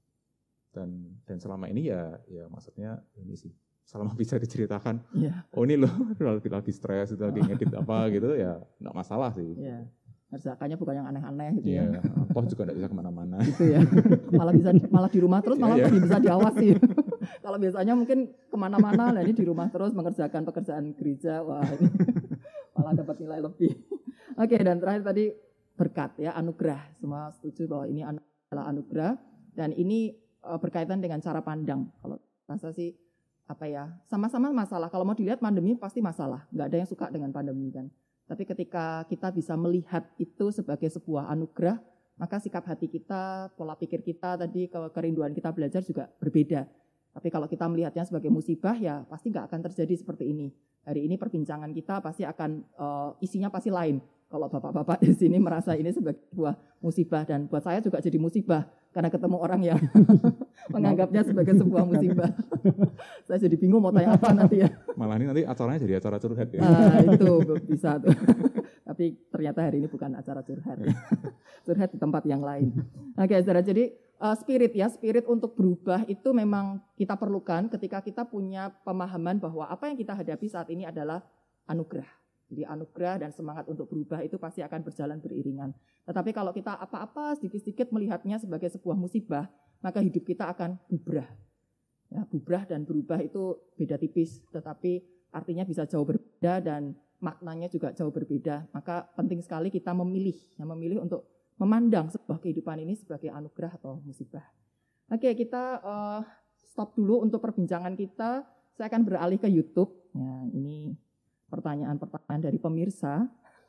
dan dan selama ini ya ya maksudnya ini sih selama bisa diceritakan Iya. oh ini loh lagi lagi stres itu lagi ngedit apa gitu ya nggak masalah sih Iya. Kerjakannya bukan yang aneh-aneh gitu ya. ya toh juga nggak bisa kemana-mana Gitu ya. Malah bisa malah di rumah terus malah Iya, iya. lebih bisa diawasi. Kalau biasanya mungkin kemana-mana, nah ini di rumah terus mengerjakan pekerjaan gereja, wah ini malah dapat nilai lebih. Oke, dan terakhir tadi berkat ya, anugerah. Semua setuju bahwa ini adalah anugerah dan ini uh, berkaitan dengan cara pandang. Kalau rasa sih apa ya, sama-sama masalah. Kalau mau dilihat pandemi pasti masalah, nggak ada yang suka dengan pandemi kan. Tapi ketika kita bisa melihat itu sebagai sebuah anugerah, maka sikap hati kita, pola pikir kita tadi, kerinduan kita belajar juga berbeda. Tapi kalau kita melihatnya sebagai musibah, ya pasti nggak akan terjadi seperti ini. Hari ini perbincangan kita pasti akan uh, isinya pasti lain. Kalau bapak-bapak di sini merasa ini sebagai sebuah musibah, dan buat saya juga jadi musibah karena ketemu orang yang menganggapnya sebagai sebuah musibah. Saya jadi bingung mau tanya apa nanti ya. malah ini nanti acaranya jadi acara curhat ya Ah, itu bisa tuh. Tapi ternyata hari ini bukan acara curhat. Curhat di tempat yang lain. Oke, saudara. Jadi uh, spirit ya, spirit untuk berubah itu memang kita perlukan ketika kita punya pemahaman bahwa apa yang kita hadapi saat ini adalah anugerah. Jadi anugerah dan semangat untuk berubah itu pasti akan berjalan beriringan. Tetapi kalau kita apa-apa sedikit-sedikit melihatnya sebagai sebuah musibah, maka hidup kita akan bubrah. Ya, bubrah dan berubah itu beda tipis, tetapi artinya bisa jauh berbeda dan maknanya juga jauh berbeda. Maka penting sekali kita memilih, ya, memilih untuk memandang sebuah kehidupan ini sebagai anugerah atau musibah. Oke, kita uh, stop dulu untuk perbincangan kita. Saya akan beralih ke YouTube. Ya, ini pertanyaan-pertanyaan dari pemirsa.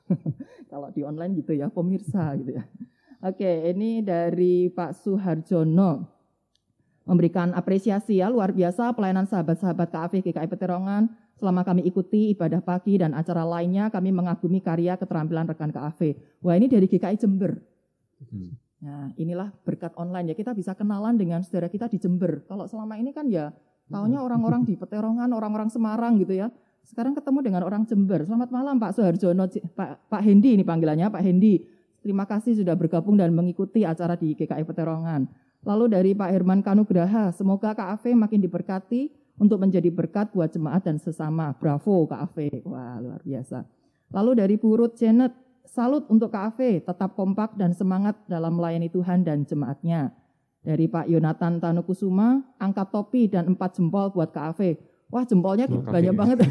Kalau di online gitu ya, pemirsa gitu ya. Oke, ini dari Pak Suharjono. memberikan apresiasi ya luar biasa pelayanan sahabat-sahabat K A F G K I Peterongan. Selama kami ikuti ibadah pagi dan acara lainnya, kami mengagumi karya keterampilan rekan K A F. Wah, ini dari G K I Jember. Hmm. Nah, inilah berkat online ya, kita bisa kenalan dengan saudara kita di Jember. Kalau selama ini kan ya taunya orang-orang di Peterongan, orang-orang Semarang gitu ya. Sekarang ketemu dengan orang Jember. Selamat malam Pak Soeharjono, Pak, Pak Hendi ini panggilannya, Pak Hendi. Terima kasih sudah bergabung dan mengikuti acara di G K I Peterongan. Lalu dari Pak Herman Kanugraha, semoga K A F makin diberkati untuk menjadi berkat buat jemaat dan sesama. Bravo K A F. Wah, luar biasa. Lalu dari Bu Ruth Janet, salut untuk K A F, tetap kompak dan semangat dalam melayani Tuhan dan jemaatnya. Dari Pak Yonatan Tanukusuma, angkat topi dan empat jempol buat K A F. Wah, jempolnya oh, banyak ya. banget.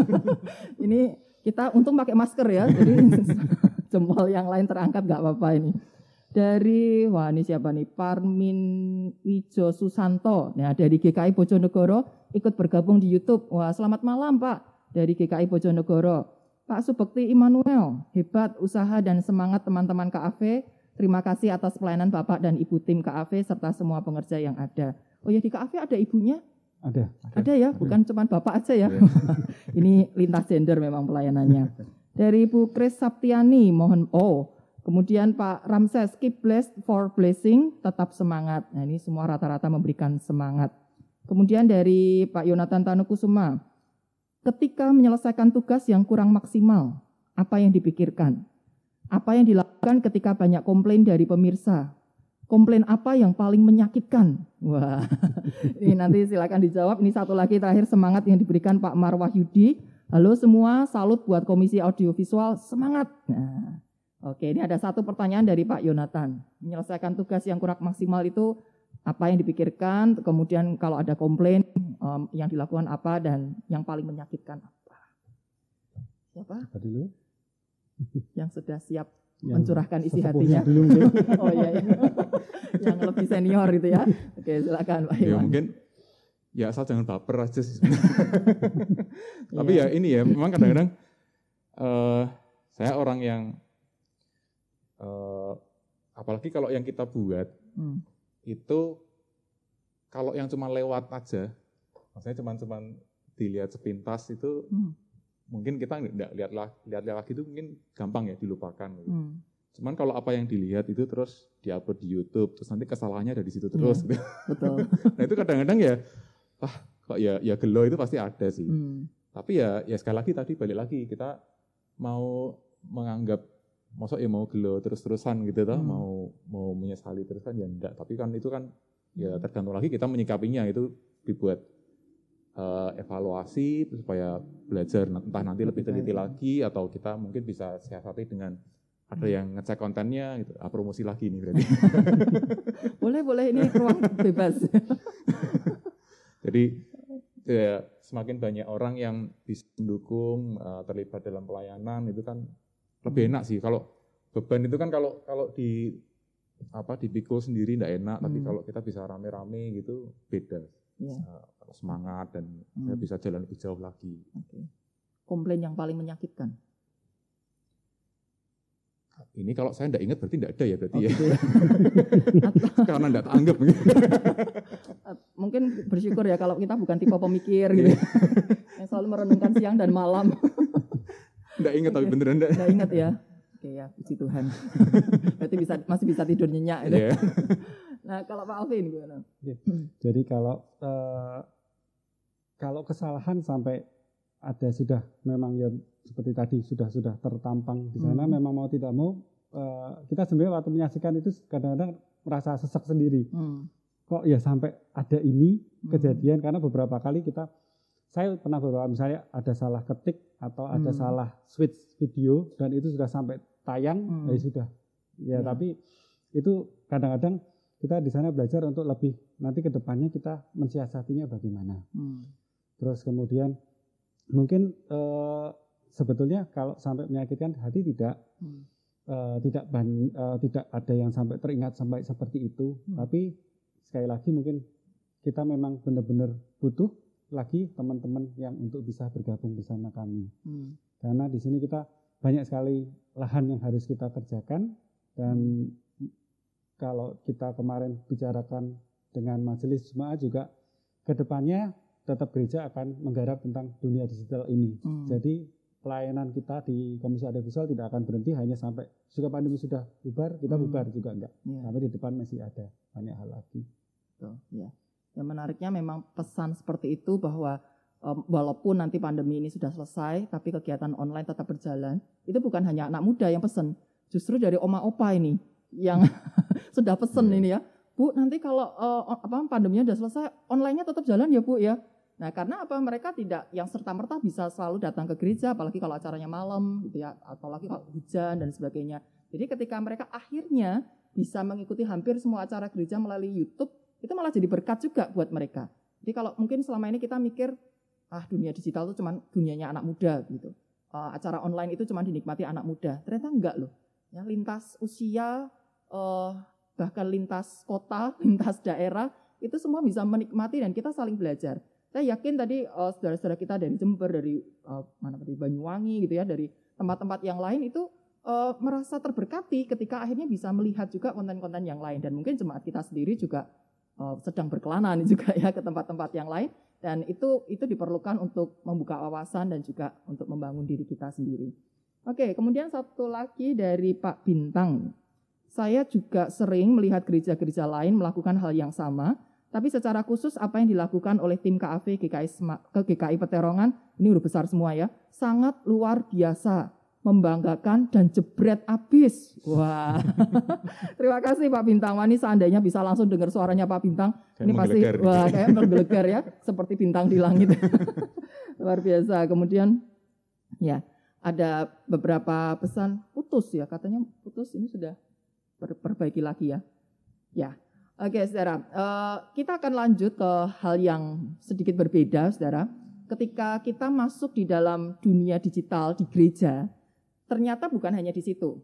Ini kita untung pakai masker ya, jadi jempol yang lain terangkat gak apa-apa ini. Dari, wah ini siapa nih, Parmin Wijo Susanto, nah dari G K I Bojonegoro ikut bergabung di YouTube. Wah selamat malam Pak, dari G K I Bojonegoro. Pak Subekti Immanuel, hebat usaha dan semangat teman-teman K A F. Terima kasih atas pelayanan Bapak dan Ibu tim K A F serta semua pengerja yang ada. Oh ya di K A F ada ibunya? Ada. Ada, ada ya, ada. Bukan cuma Bapak aja ya. Ini lintas gender memang pelayanannya. Dari Bu Kris Saptiani, mohon oh. Kemudian Pak Ramses, keep blessed for blessing, tetap semangat. Nah ini semua rata-rata memberikan semangat. Kemudian dari Pak Yonatan Tanukusuma, ketika menyelesaikan tugas yang kurang maksimal, apa yang dipikirkan? Apa yang dilakukan ketika banyak komplain dari pemirsa? Komplain apa yang paling menyakitkan? Wah, ini nanti silakan dijawab. Ini satu lagi terakhir semangat yang diberikan Pak Marwah Yudi. Halo semua, salut buat Komisi Audiovisual, semangat. Nah, oke, ini ada satu pertanyaan dari Pak Yonatan. Menyelesaikan tugas yang kurang maksimal itu apa yang dipikirkan, kemudian kalau ada komplain um, yang dilakukan apa, dan yang paling menyakitkan apa? Siapa? Apa dulu? Yang sudah siap yang mencurahkan isi hatinya. Dulu, oh iya, iya. Yang lebih senior gitu ya. Oke, silakan Pak Iwan. Ya mungkin, ya asal jangan baper aja sih. Tapi ya ini ya, memang kadang-kadang uh, saya orang yang Uh, apalagi kalau yang kita buat hmm. itu kalau yang cuma lewat aja, maksudnya cuma cuma dilihat sepintas itu hmm. mungkin kita nggak lihat lihat lagi itu mungkin gampang ya dilupakan. Gitu. Hmm. Cuman kalau apa yang dilihat itu terus diupload di YouTube, terus nanti kesalahannya ada di situ terus. Yeah, gitu. Betul. Nah itu kadang-kadang ya, ah kok ya ya gelo itu pasti ada sih. Hmm. Tapi ya ya sekali lagi tadi balik lagi kita mau menganggap masuk ya mau gelo terus-terusan gitu toh, hmm. mau mau menyesali terus kan ya enggak, tapi kan itu kan ya tergantung lagi kita menyikapinya, itu dibuat uh, evaluasi supaya belajar entah nanti lebih teliti lagi atau kita mungkin bisa siasati dengan ada yang ngecek kontennya gitu, ah, promosi lagi nih berarti. Boleh boleh ini ruang bebas. Jadi ya, semakin banyak orang yang bisa mendukung uh, terlibat dalam pelayanan itu kan lebih enak sih. Kalau beban itu kan kalau kalau di apa dipikul sendiri enggak enak, hmm. tapi kalau kita bisa rame-rame gitu beda. Yeah. Uh, semangat dan hmm. saya bisa jalan lebih jauh lagi. Okay. Komplain yang paling menyakitkan. Ini kalau saya enggak ingat berarti enggak ada ya berarti oh, ya. Gitu ya. Karena enggak tanggap. Mungkin bersyukur ya kalau kita bukan tipe pemikir gitu. Yang selalu merenungkan siang dan malam. Enggak ingat okay. Tapi beneran enggak. Enggak ingat ya. Oke ya, puji Tuhan. Berarti bisa masih bisa tidur nyenyak gitu. Yeah. Nah, kalau Pak Alvin gimana? Yeah. Jadi kalau uh, kalau kesalahan sampai ada sudah memang ya seperti tadi sudah sudah tertampang di sana, hmm. memang mau tidak mau uh, kita sebenarnya waktu menyaksikan itu kadang-kadang merasa sesek sendiri. Hmm. Kok ya sampai ada ini kejadian, hmm. karena beberapa kali kita saya pernah beberapa misalnya ada salah ketik atau ada hmm. salah switch video dan itu sudah sampai tayang, hmm. ya sudah. Ya, ya tapi itu kadang-kadang kita di sana belajar untuk lebih nanti ke depannya kita mensiasatinya bagaimana. Hmm. Terus kemudian mungkin eh, sebetulnya kalau sampai menyakitkan hati tidak hmm. eh, tidak ban, eh, tidak ada yang sampai teringat sampai seperti itu. Hmm. Tapi sekali lagi mungkin kita memang benar-benar butuh lagi teman-teman yang untuk bisa bergabung bersama kami. Hmm. Karena di sini kita banyak sekali lahan yang harus kita kerjakan dan kalau kita kemarin bicarakan dengan majelis jemaah juga kedepannya tetap gereja akan menggarap tentang dunia digital ini. Hmm. Jadi pelayanan kita di Komisi Audiovisual tidak akan berhenti hanya sampai jika pandemi sudah bubar, kita hmm. bubar juga enggak. Yeah. Sampai di depan masih ada banyak hal lagi. Betul, ya. Yang menariknya memang pesan seperti itu bahwa um, walaupun nanti pandemi ini sudah selesai, tapi kegiatan online tetap berjalan. Itu bukan hanya anak muda yang pesen, justru dari oma opa ini yang sudah pesen yeah. ini ya. Bu, nanti kalau uh, apa pandeminya sudah selesai, online-nya tetap jalan ya Bu ya. Nah, karena apa mereka tidak yang serta-merta bisa selalu datang ke gereja, apalagi kalau acaranya malam gitu ya, apalagi kalau hujan dan sebagainya. Jadi ketika mereka akhirnya bisa mengikuti hampir semua acara gereja melalui YouTube, itu malah jadi berkat juga buat mereka. Jadi kalau mungkin selama ini kita mikir, ah dunia digital itu cuma dunianya anak muda gitu. Uh, acara online itu cuma dinikmati anak muda. Ternyata enggak loh. Ya, lintas usia, uh, bahkan lintas kota, lintas daerah, itu semua bisa menikmati dan kita saling belajar. Saya yakin tadi uh, saudara-saudara kita dari Jember, dari uh, mana dari Banyuwangi gitu ya, dari tempat-tempat yang lain itu uh, merasa terberkati ketika akhirnya bisa melihat juga konten-konten yang lain. Dan mungkin jemaat kita sendiri juga uh, sedang berkelana juga ya ke tempat-tempat yang lain. Dan itu itu diperlukan untuk membuka wawasan dan juga untuk membangun diri kita sendiri. Oke, kemudian satu lagi dari Pak Bintang. Saya juga sering melihat gereja-gereja lain melakukan hal yang sama, tapi secara khusus apa yang dilakukan oleh tim K A V G K I, ke G K I Peterongan, ini udah besar semua ya, sangat luar biasa, membanggakan dan jebret abis. Wah, terima kasih Pak Bintang. Wah, ini seandainya bisa langsung dengar suaranya Pak Bintang, kayak ini pasti wah kayak menggelegar ya, seperti bintang di langit. Luar biasa. Kemudian ya ada beberapa pesan putus ya, katanya putus ini sudah perbaiki lagi ya. Ya, oke saudara, uh, kita akan lanjut ke hal yang sedikit berbeda saudara. Ketika kita masuk di dalam dunia digital di gereja, ternyata bukan hanya di situ.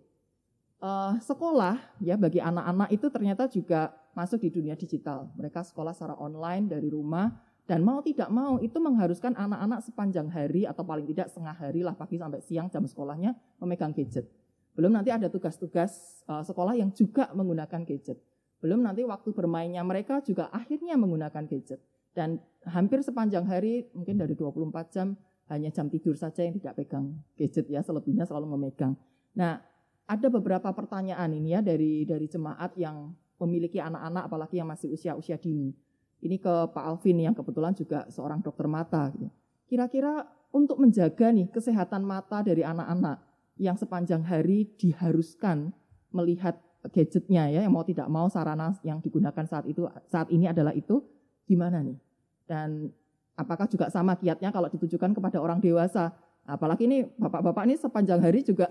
Uh, sekolah ya bagi anak-anak itu ternyata juga masuk di dunia digital. Mereka sekolah secara online dari rumah dan mau tidak mau itu mengharuskan anak-anak sepanjang hari atau paling tidak setengah hari lah pagi sampai siang jam sekolahnya memegang gadget. Belum nanti ada tugas-tugas uh, sekolah yang juga menggunakan gadget. Belum nanti waktu bermainnya mereka juga akhirnya menggunakan gadget. Dan hampir sepanjang hari, mungkin dari dua puluh empat jam, hanya jam tidur saja yang tidak pegang gadget ya, selebihnya selalu memegang. Nah, ada beberapa pertanyaan ini ya dari dari jemaat yang memiliki anak-anak, apalagi yang masih usia-usia dini. Ini ke Pak Alvin yang kebetulan juga seorang dokter mata. Gitu. Kira-kira untuk menjaga nih kesehatan mata dari anak-anak, yang sepanjang hari diharuskan melihat gadgetnya ya, yang mau tidak mau sarana yang digunakan saat itu saat ini adalah itu, gimana nih? Dan apakah juga sama kiatnya kalau ditujukan kepada orang dewasa? Apalagi ini bapak-bapak ini sepanjang hari juga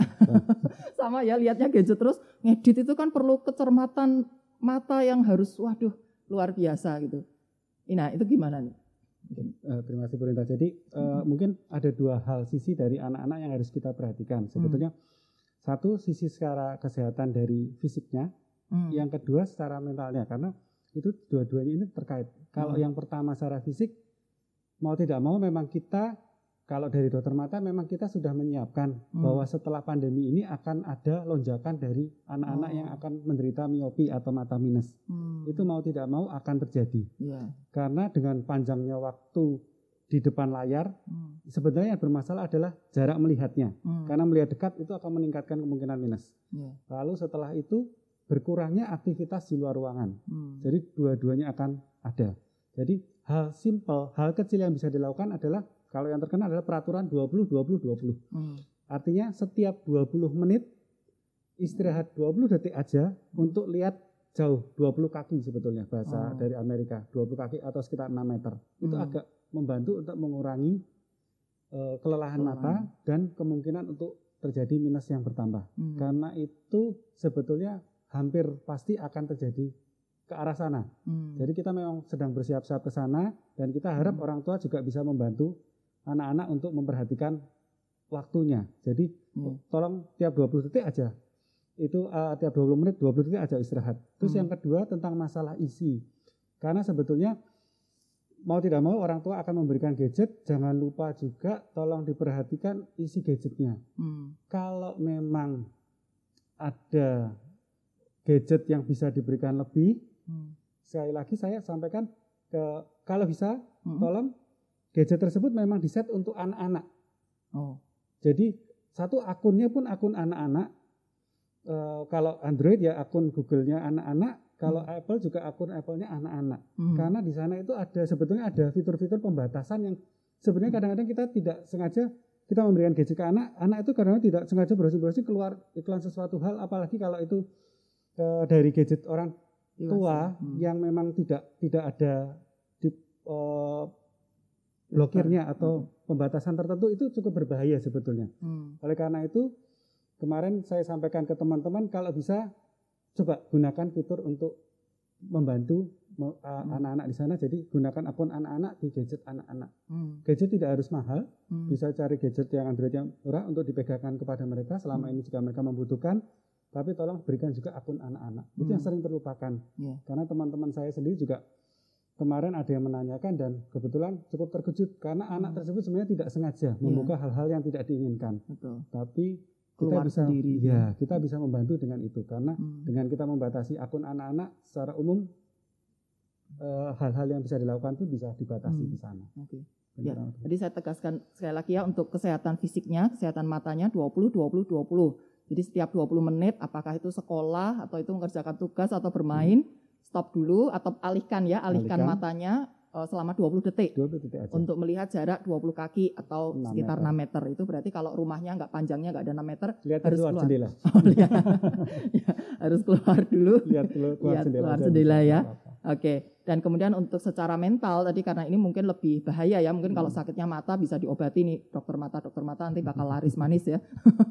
sama ya lihatnya gadget terus, ngedit itu kan perlu kecermatan mata yang harus waduh luar biasa gitu. Nah itu gimana nih? Uh, terima kasih Perinta. Jadi uh, hmm. mungkin ada dua hal sisi dari anak-anak yang harus kita perhatikan. Sebetulnya hmm. satu sisi secara kesehatan dari fisiknya, hmm. yang kedua secara mentalnya. Karena itu dua-duanya ini terkait. Kalau hmm. yang pertama secara fisik, mau tidak mau memang kita, kalau dari dokter mata memang kita sudah menyiapkan hmm. bahwa setelah pandemi ini akan ada lonjakan dari anak-anak oh. yang akan menderita miopi atau mata minus. Hmm. Itu mau tidak mau akan terjadi. Yeah. Karena dengan panjangnya waktu di depan layar, hmm. sebenarnya yang bermasalah adalah jarak melihatnya. Hmm. Karena melihat dekat itu akan meningkatkan kemungkinan minus. Yeah. Lalu setelah itu berkurangnya aktivitas di luar ruangan. Hmm. Jadi dua-duanya akan ada. Jadi hal simple, hal kecil yang bisa dilakukan adalah kalau yang terkenal adalah peraturan dua puluh dua puluh dua puluh. Hmm. Artinya setiap dua puluh menit istirahat dua puluh detik aja untuk lihat jauh, dua puluh kaki sebetulnya bahasa oh. dari Amerika, dua puluh kaki atau sekitar enam meter. Hmm. Itu agak membantu untuk mengurangi uh, kelelahan oh. mata dan kemungkinan untuk terjadi minus yang bertambah. Hmm. Karena itu sebetulnya hampir pasti akan terjadi ke arah sana. Hmm. Jadi kita memang sedang bersiap-siap ke sana dan kita harap hmm. orang tua juga bisa membantu anak-anak untuk memperhatikan waktunya. Jadi hmm. tolong tiap dua puluh detik aja. Itu uh, tiap dua puluh menit, dua puluh detik aja istirahat. Terus hmm. yang kedua tentang masalah isi. Karena sebetulnya mau tidak mau orang tua akan memberikan gadget, jangan lupa juga tolong diperhatikan isi gadgetnya. Hmm. Kalau memang ada gadget yang bisa diberikan lebih, hmm. sekali lagi saya sampaikan ke kalau bisa Mm-mm. tolong gadget tersebut memang diset untuk anak-anak. Oh. Jadi satu akunnya pun akun anak-anak. E, kalau Android ya akun Google-nya anak-anak. Kalau Hmm. Apple juga akun Apple-nya anak-anak. Hmm. Karena di sana itu ada sebetulnya ada fitur-fitur pembatasan yang sebenarnya kadang-kadang kita tidak sengaja kita memberikan gadget ke anak. Anak itu kadang-kadang tidak sengaja browsing-browsing keluar iklan sesuatu hal. Apalagi kalau itu e, dari gadget orang tua Hmm. yang memang tidak tidak ada di, e, blokirnya atau hmm. pembatasan tertentu, itu cukup berbahaya sebetulnya. Hmm. Oleh karena itu kemarin saya sampaikan ke teman-teman kalau bisa coba gunakan fitur untuk membantu uh, hmm. anak-anak di sana. Jadi gunakan akun anak-anak di gadget anak-anak. Hmm. Gadget tidak harus mahal, hmm. bisa cari gadget yang Android yang murah untuk dipegangkan kepada mereka selama hmm. ini jika mereka membutuhkan. Tapi tolong berikan juga akun anak-anak. Hmm. Itu yang sering terlupakan. Yeah. Karena teman-teman saya sendiri juga kemarin ada yang menanyakan dan kebetulan cukup terkejut karena hmm. anak tersebut sebenarnya tidak sengaja yeah. membuka hal-hal yang tidak diinginkan. Betul. Tapi kita bisa sendiri. Ya, kita bisa membantu dengan itu karena hmm. dengan kita membatasi akun anak-anak secara umum e, hal-hal yang bisa dilakukan itu bisa dibatasi hmm. di sana. Oke. Okay. Ya, jadi saya tegaskan sekali lagi ya untuk kesehatan fisiknya, kesehatan matanya dua puluh dua puluh dua puluh. Jadi setiap dua puluh menit apakah itu sekolah atau itu mengerjakan tugas atau bermain, hmm. stop dulu atau alihkan ya, alihkan, alihkan. matanya selama dua puluh detik, dua puluh detik aja. Untuk melihat jarak dua puluh kaki atau enam sekitar meter. enam meter. Itu berarti kalau rumahnya nggak panjangnya nggak ada enam meter, lihat harus keluar keluar jendela. Oh, ya. Ya, harus keluar dulu. Lihat keluar, keluar lihat jendela, keluar jendela ya. Oke. Okay. Dan kemudian untuk secara mental tadi karena ini mungkin lebih bahaya ya. Mungkin hmm. kalau sakitnya mata bisa diobati nih dokter mata, dokter mata nanti bakal laris manis ya.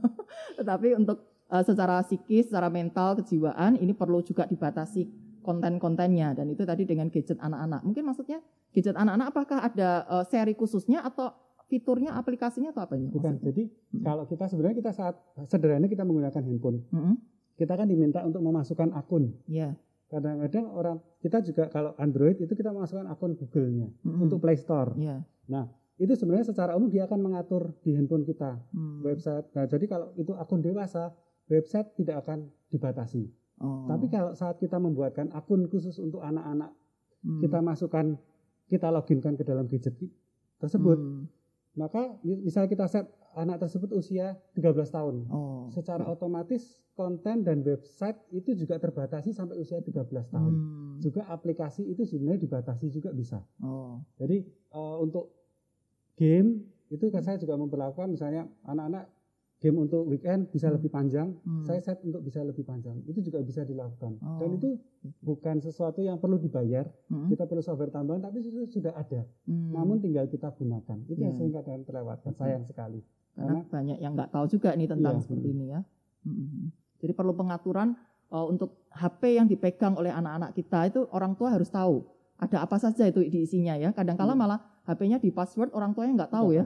Tetapi untuk uh, secara psikis, secara mental, kejiwaan ini perlu juga dibatasi konten-kontennya dan itu tadi dengan gadget anak-anak. Mungkin maksudnya gadget anak-anak apakah ada uh, seri khususnya atau fiturnya, aplikasinya atau apa ini? Bukan. Jadi hmm. kalau kita sebenarnya kita saat sederhana kita menggunakan handphone, hmm. kita kan diminta untuk memasukkan akun. Yeah. Kadang-kadang orang kita juga kalau Android itu kita memasukkan akun Google-nya hmm. untuk Play Store. Yeah. Nah itu sebenarnya secara umum dia akan mengatur di handphone kita hmm. website. Nah jadi kalau itu akun dewasa, website tidak akan dibatasi. Oh. Tapi kalau saat kita membuatkan akun khusus untuk anak-anak, hmm. kita masukkan, kita loginkan ke dalam gadget tersebut, hmm. maka misalnya kita set anak tersebut usia tiga belas tahun, oh. secara hmm. otomatis konten dan website itu juga terbatasi sampai usia tiga belas tahun. Hmm. Juga aplikasi itu sebenarnya dibatasi juga bisa. Oh. Jadi uh, untuk game itu kan saya juga memperlakukan misalnya anak-anak game untuk weekend bisa hmm. lebih panjang, hmm. saya set untuk bisa lebih panjang. Itu juga bisa dilakukan. Oh. Dan itu bukan sesuatu yang perlu dibayar, hmm. kita perlu software tambahan, tapi itu sudah ada. Hmm. Namun tinggal kita gunakan. Itu yeah. yang sering kadang terlewatkan, sayang sekali. Karena, Karena banyak yang nggak tahu juga nih tentang yeah. seperti ini ya. Hmm. Jadi perlu pengaturan uh, untuk H P yang dipegang oleh anak-anak kita itu orang tua harus tahu. Ada apa saja itu diisinya ya. Kadang-kala hmm. malah H P-nya di password orang tuanya nggak tahu ya.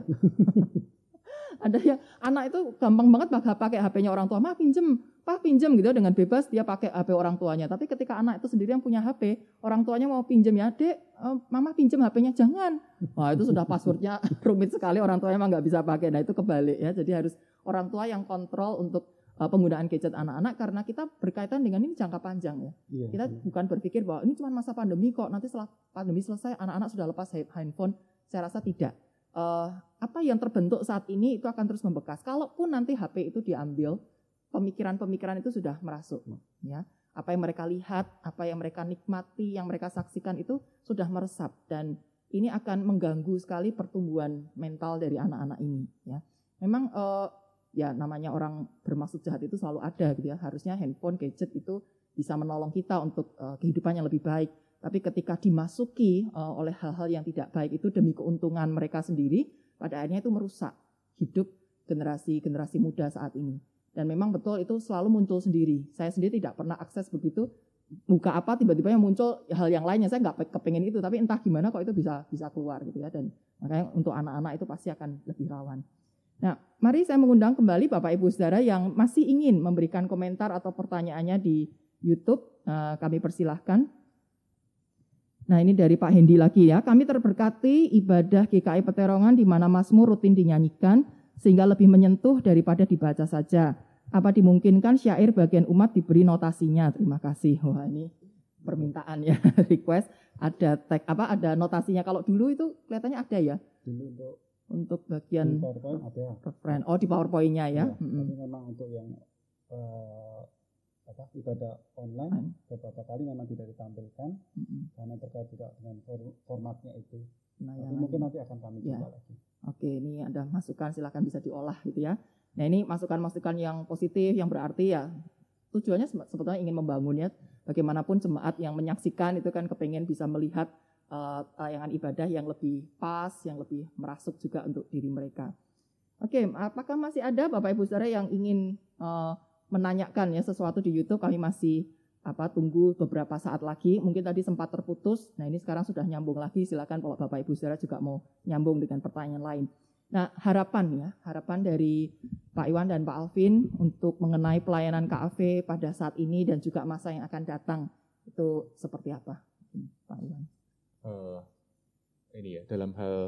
Ada ya anak itu gampang banget pakai H P-nya orang tua, mah pinjem, pak pinjem gitu dengan bebas dia pakai H P orang tuanya. Tapi ketika anak itu sendiri yang punya H P, orang tuanya mau pinjem ya, dek, uh, mama pinjem H P-nya, jangan. Wah itu sudah passwordnya rumit sekali, orang tuanya emang nggak bisa pakai. Nah itu kebalik ya, jadi harus orang tua yang kontrol untuk uh, penggunaan gadget anak-anak karena kita berkaitan dengan ini jangka panjang ya. Iya, kita iya. bukan berpikir bahwa ini cuma masa pandemi kok, nanti setelah pandemi selesai anak-anak sudah lepas handphone. Saya rasa tidak. Uh, apa yang terbentuk saat ini itu akan terus membekas. Kalaupun nanti H P itu diambil, pemikiran-pemikiran itu sudah merasuk. Ya, apa yang mereka lihat, apa yang mereka nikmati, yang mereka saksikan itu sudah meresap dan ini akan mengganggu sekali pertumbuhan mental dari anak-anak ini. Ya, memang uh, ya namanya orang bermaksud jahat itu selalu ada gitu ya. Harusnya handphone, gadget itu bisa menolong kita untuk uh, kehidupan yang lebih baik. Tapi ketika dimasuki uh, oleh hal-hal yang tidak baik itu demi keuntungan mereka sendiri, pada akhirnya itu merusak hidup generasi-generasi muda saat ini. Dan memang betul itu selalu muncul sendiri. Saya sendiri tidak pernah akses begitu, buka apa tiba-tiba yang muncul hal yang lainnya. Saya nggak kepengen itu, tapi entah gimana kok itu bisa bisa keluar gitu ya. Dan makanya untuk anak-anak itu pasti akan lebih rawan. Nah, mari saya mengundang kembali Bapak Ibu Saudara yang masih ingin memberikan komentar atau pertanyaannya di YouTube. Uh, kami persilahkan. Nah ini dari Pak Hendi lagi ya, kami terberkati ibadah G K I Peterongan di mana Mazmur rutin dinyanyikan sehingga lebih menyentuh daripada dibaca saja. Apa dimungkinkan syair bagian umat diberi notasinya? Terima kasih. Wah ini permintaan ya, request, ada tag apa, ada notasinya. Kalau dulu itu kelihatannya ada ya. Dulu untuk untuk bagian di PowerPoint ada. Referen. Oh, di PowerPoint-nya ya. Ya, mm-hmm. Tapi memang untuk yang uh, apa ibadah online hmm. beberapa kali memang tidak ditampilkan hmm. karena terkait juga dengan formatnya itu. Nah, tapi mungkin nanti akan kami ya. coba lagi. Oke, ini ada masukan, silakan bisa diolah gitu ya. Nah, ini masukan-masukan yang positif yang berarti ya tujuannya sebetulnya ingin membangun ya. Bagaimanapun jemaat yang menyaksikan itu kan kepengen bisa melihat uh, tayangan ibadah yang lebih pas, yang lebih merasuk juga untuk diri mereka. Oke, apakah masih ada Bapak Ibu Saudara yang ingin uh, menanyakan ya sesuatu di YouTube? Kami masih apa tunggu beberapa saat lagi. Mungkin tadi sempat terputus. Nah, ini sekarang sudah nyambung lagi. Silakan kalau Bapak Ibu Saudara juga mau nyambung dengan pertanyaan lain. Nah, harapan ya, harapan dari Pak Iwan dan Pak Alvin untuk mengenai pelayanan K A V pada saat ini dan juga masa yang akan datang itu seperti apa, Pak Iwan? Uh, ini ya dalam hal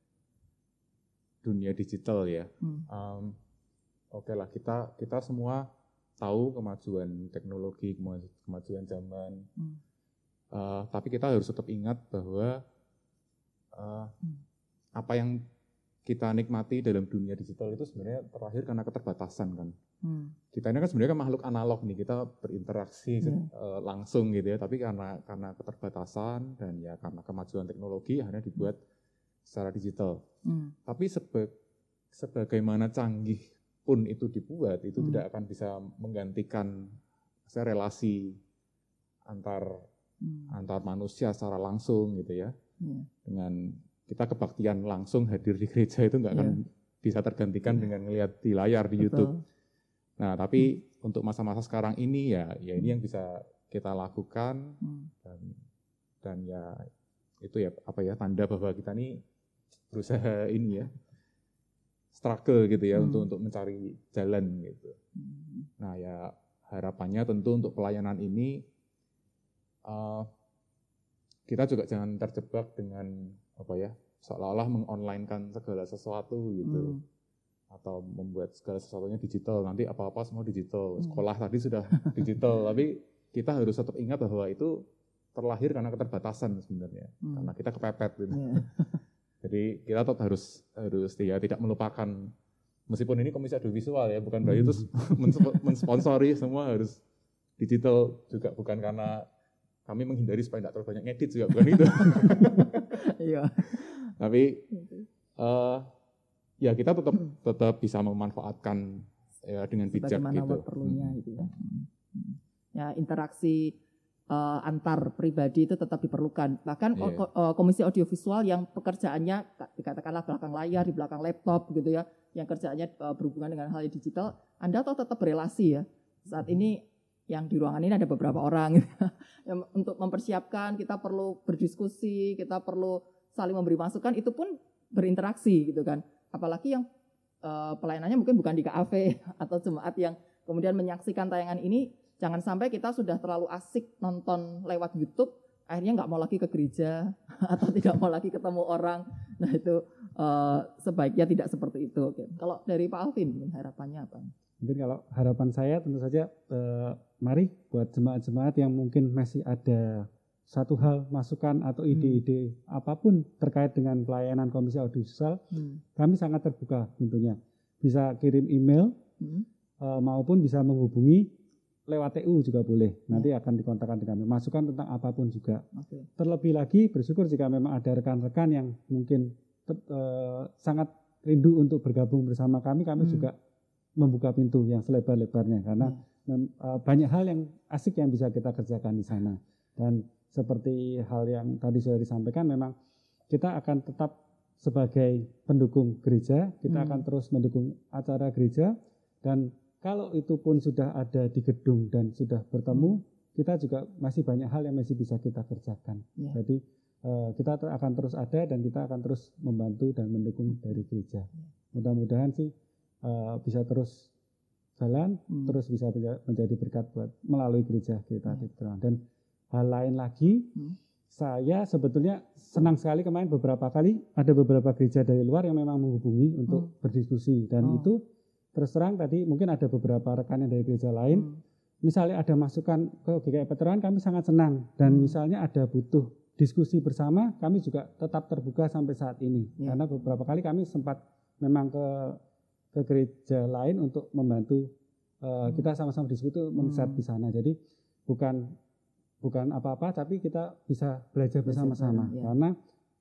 dunia digital ya. Hmm. Um, Oke okay lah, kita kita semua tahu kemajuan teknologi, kemajuan zaman. Hmm. Uh, tapi kita harus tetap ingat bahwa uh, hmm. apa yang kita nikmati dalam dunia digital itu sebenarnya terakhir karena keterbatasan kan. Hmm. Kita ini kan sebenarnya kan makhluk analog nih, kita berinteraksi hmm. uh, langsung gitu ya. Tapi karena karena keterbatasan dan ya karena kemajuan teknologi akhirnya dibuat secara digital. Hmm. Tapi sebe, sebagaimana canggih pun itu dibuat, itu hmm. tidak akan bisa menggantikan saya relasi antar hmm. antar manusia secara langsung gitu ya. Hmm. Dengan kita kebaktian langsung hadir di gereja itu nggak akan yeah. bisa tergantikan yeah. dengan ngelihat di layar di Betul. YouTube. Nah, tapi hmm. untuk masa-masa sekarang ini ya, ya ini yang bisa kita lakukan hmm. dan dan ya itu ya apa ya tanda bahwa kita nih berusaha ini ya struggle gitu ya hmm. untuk untuk mencari jalan gitu. Hmm. Nah ya harapannya tentu untuk pelayanan ini uh, kita juga jangan terjebak dengan apa ya seolah-olah mengonlinekan segala sesuatu gitu hmm. atau membuat segala sesuatunya digital, nanti apa-apa semua digital, hmm. sekolah tadi sudah digital, tapi kita harus tetap ingat bahwa itu terlahir karena keterbatasan sebenarnya, hmm. karena kita kepepet gitu. Yeah. Jadi kita tetap harus harus ya tidak melupakan, meskipun ini komisi audiovisual ya, bukan berarti itu mensponsori semua harus digital juga, bukan karena kami menghindari supaya tidak terlalu banyak ngedit juga, bukan itu. Iya. Tapi uh, ya kita tetap tetap bisa memanfaatkan ya dengan bijak gitu. Perlunya hmm. gitu ya. Ya interaksi uh, antar pribadi itu tetap diperlukan. Bahkan yeah. uh, komisi audiovisual yang pekerjaannya dikatakanlah belakang layar, di belakang laptop gitu ya, yang kerjaannya uh, berhubungan dengan hal digital, Anda tuh tetap berelasi ya. Saat ini yang di ruangan ini ada beberapa orang gitu. Yang untuk mempersiapkan kita perlu berdiskusi, kita perlu saling memberi masukan, itu pun berinteraksi gitu kan. Apalagi yang uh, pelayanannya mungkin bukan di K A V atau jemaat yang kemudian menyaksikan tayangan ini, jangan sampai kita sudah terlalu asik nonton lewat YouTube, akhirnya nggak mau lagi ke gereja atau tidak mau lagi ketemu orang. Nah itu uh, sebaiknya tidak seperti itu. Oke. Kalau dari Pak Alvin, harapannya apa? Mungkin kalau harapan saya tentu saja eh, mari buat jemaat-jemaat yang mungkin masih ada satu hal, masukan atau ide-ide hmm. apapun terkait dengan pelayanan komisi audiovisual, hmm. kami sangat terbuka pintunya. Bisa kirim email hmm. eh, maupun bisa menghubungi lewat T U juga boleh. Nanti ya. akan dikontakkan dengan kami. Masukan tentang apapun juga. Okay. Terlebih lagi bersyukur jika memang ada rekan-rekan yang mungkin ter- eh, sangat rindu untuk bergabung bersama kami, kami hmm. juga membuka pintu yang selebar-lebarnya karena hmm. mem, uh, banyak hal yang asik yang bisa kita kerjakan di sana. Dan seperti hal yang tadi sudah disampaikan, memang kita akan tetap sebagai pendukung gereja, kita hmm. akan terus mendukung acara gereja, dan kalau itu pun sudah ada di gedung dan sudah bertemu, hmm. kita juga masih banyak hal yang masih bisa kita kerjakan. Yeah. Jadi uh, kita ter- akan terus ada dan kita akan terus membantu dan mendukung dari gereja. Mudah-mudahan sih Uh, bisa terus jalan, hmm. terus bisa menjadi berkat buat melalui gereja kita. Hmm. Dan hal lain lagi, hmm. saya sebetulnya senang sekali kemarin beberapa kali ada beberapa gereja dari luar yang memang menghubungi untuk hmm. berdiskusi. Dan oh. itu terus terang tadi mungkin ada beberapa rekan yang dari gereja lain hmm. misalnya ada masukan ke G K I Peterongan, kami sangat senang. Dan misalnya ada butuh diskusi bersama, kami juga tetap terbuka sampai saat ini. Ya. Karena beberapa kali kami sempat memang ke ke gereja lain untuk membantu uh, hmm. kita sama-sama diskusi itu men-set hmm. di sana. Jadi bukan bukan apa-apa, tapi kita bisa belajar bersama-sama. Ya. Karena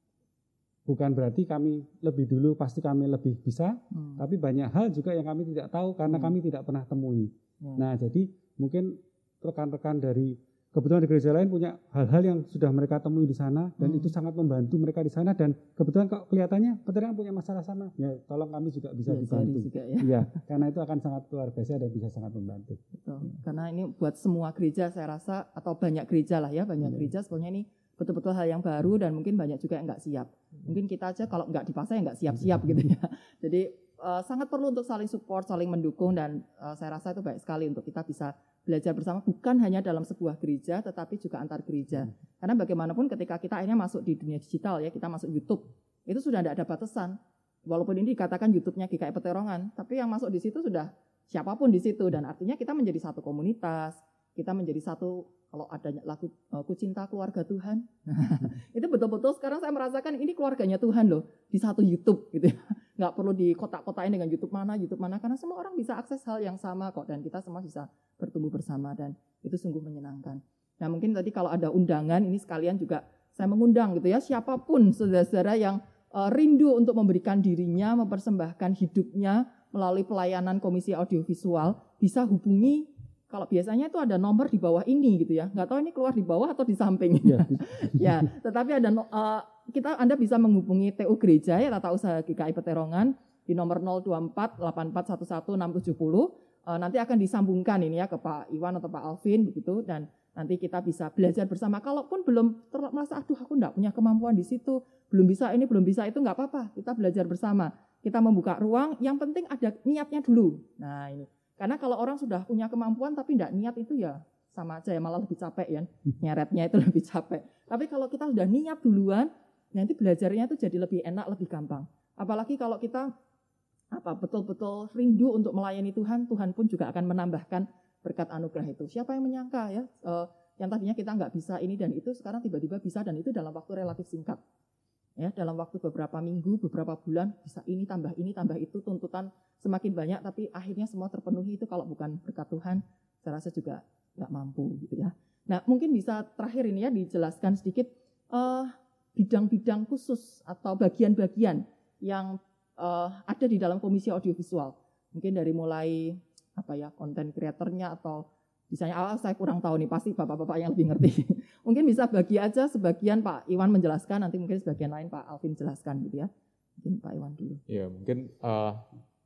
bukan berarti kami lebih dulu, pasti kami lebih bisa, hmm. tapi banyak hal juga yang kami tidak tahu karena hmm. kami tidak pernah temui. Hmm. Nah, jadi mungkin rekan-rekan dari kebetulan di gereja lain punya hal-hal yang sudah mereka temui di sana dan hmm. itu sangat membantu mereka di sana, dan kebetulan kok kelihatannya Peterongan punya masalah sama, ya tolong kami juga bisa ya, dibantu. Juga, ya. Iya, karena itu akan sangat luar biasa dan bisa sangat membantu. Betul. Karena ini buat semua gereja saya rasa, atau banyak gereja lah ya, banyak ya. gereja sebetulnya ini betul-betul hal yang baru dan mungkin banyak juga yang nggak siap. Mungkin kita aja kalau nggak dipaksa ya nggak siap-siap gitu ya. Jadi uh, sangat perlu untuk saling support, saling mendukung, dan uh, saya rasa itu baik sekali untuk kita bisa belajar bersama, bukan hanya dalam sebuah gereja tetapi juga antar gereja. Karena bagaimanapun ketika kita akhirnya masuk di dunia digital ya, kita masuk YouTube, itu sudah tidak ada batasan. Walaupun ini dikatakan YouTube-nya G K I Peterongan, tapi yang masuk di situ sudah siapapun di situ, dan artinya kita menjadi satu komunitas, kita menjadi satu. Kalau ada lagu Ku Cinta Keluarga Tuhan, itu betul-betul sekarang saya merasakan ini keluarganya Tuhan loh, di satu YouTube gitu ya. Nggak perlu di kotak-kotakin dengan YouTube mana, YouTube mana, karena semua orang bisa akses hal yang sama kok, dan kita semua bisa bertumbuh bersama, dan itu sungguh menyenangkan. Nah mungkin tadi kalau ada undangan, ini sekalian juga saya mengundang gitu ya, siapapun saudara-saudara yang uh, rindu untuk memberikan dirinya, mempersembahkan hidupnya melalui pelayanan Komisi Audiovisual, bisa hubungi. Kalau biasanya itu ada nomor di bawah ini gitu ya, nggak tahu ini keluar di bawah atau di samping. Ya, ya tetapi ada uh, kita Anda bisa menghubungi T U Gereja ya, Tata Usaha G K I Peterongan di nomor nol dua empat delapan empat satu satu enam tujuh nol. Uh, nanti akan disambungkan ini ya ke Pak Iwan atau Pak Alvin begitu, dan nanti kita bisa belajar bersama. Kalaupun belum ter- merasa aduh aku nggak punya kemampuan di situ, belum bisa ini, belum bisa itu, nggak apa-apa. Kita belajar bersama. Kita membuka ruang. Yang penting ada niatnya dulu. Nah ini. Karena kalau orang sudah punya kemampuan tapi tidak niat itu ya sama aja ya, malah lebih capek ya, nyeretnya itu lebih capek. Tapi kalau kita sudah niat duluan, nanti belajarnya itu jadi lebih enak, lebih gampang. Apalagi kalau kita apa betul-betul rindu untuk melayani Tuhan, Tuhan pun juga akan menambahkan berkat anugerah itu. Siapa yang menyangka ya, uh, yang tadinya kita nggak bisa ini dan itu, sekarang tiba-tiba bisa, dan itu dalam waktu relatif singkat. Ya, dalam waktu beberapa minggu, beberapa bulan, bisa ini tambah ini tambah itu, tuntutan semakin banyak, tapi akhirnya semua terpenuhi. Itu kalau bukan berkat Tuhan, saya rasa juga nggak mampu gitu ya. Nah mungkin bisa terakhir ini ya dijelaskan sedikit uh, bidang-bidang khusus atau bagian-bagian yang uh, ada di dalam Komisi Audiovisual. Mungkin dari mulai apa ya, konten kreatornya, atau misalnya awal saya kurang tahu nih, pasti bapak-bapak yang lebih ngerti. Mungkin bisa bagi aja sebagian Pak Iwan menjelaskan, nanti mungkin sebagian lain Pak Alvin jelaskan gitu ya. Mungkin Pak Iwan dulu. Ya mungkin uh,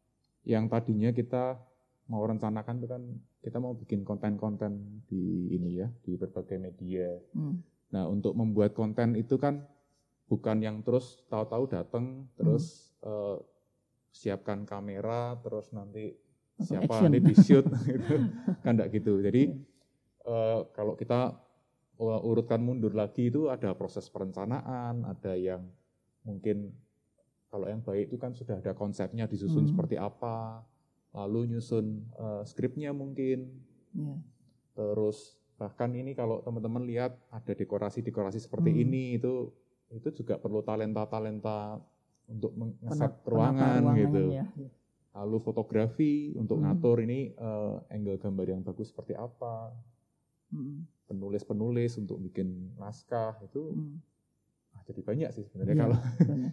yang tadinya kita mau rencanakan itu kan kita mau bikin konten-konten di ini ya, di berbagai media. Hmm. Nah untuk membuat konten itu kan bukan yang terus tahu-tahu datang, terus hmm. uh, siapkan kamera, terus nanti siapa nanti di shoot gitu. Kan enggak gitu. Jadi uh, kalau kita uh, urutkan mundur lagi itu ada proses perencanaan, ada yang mungkin kalau yang baik itu kan sudah ada konsepnya disusun hmm. seperti apa, lalu nyusun uh, skripnya mungkin. Yeah. Terus bahkan ini kalau teman-teman lihat ada dekorasi-dekorasi seperti hmm. ini, itu itu juga perlu talenta-talenta untuk nge-set ruangan gitu. Ya. Lalu fotografi untuk hmm. ngatur ini uh, angle gambar yang bagus seperti apa. Hmm. Penulis-penulis untuk bikin naskah itu hmm. ah, jadi banyak sih sebenarnya ya, kalau.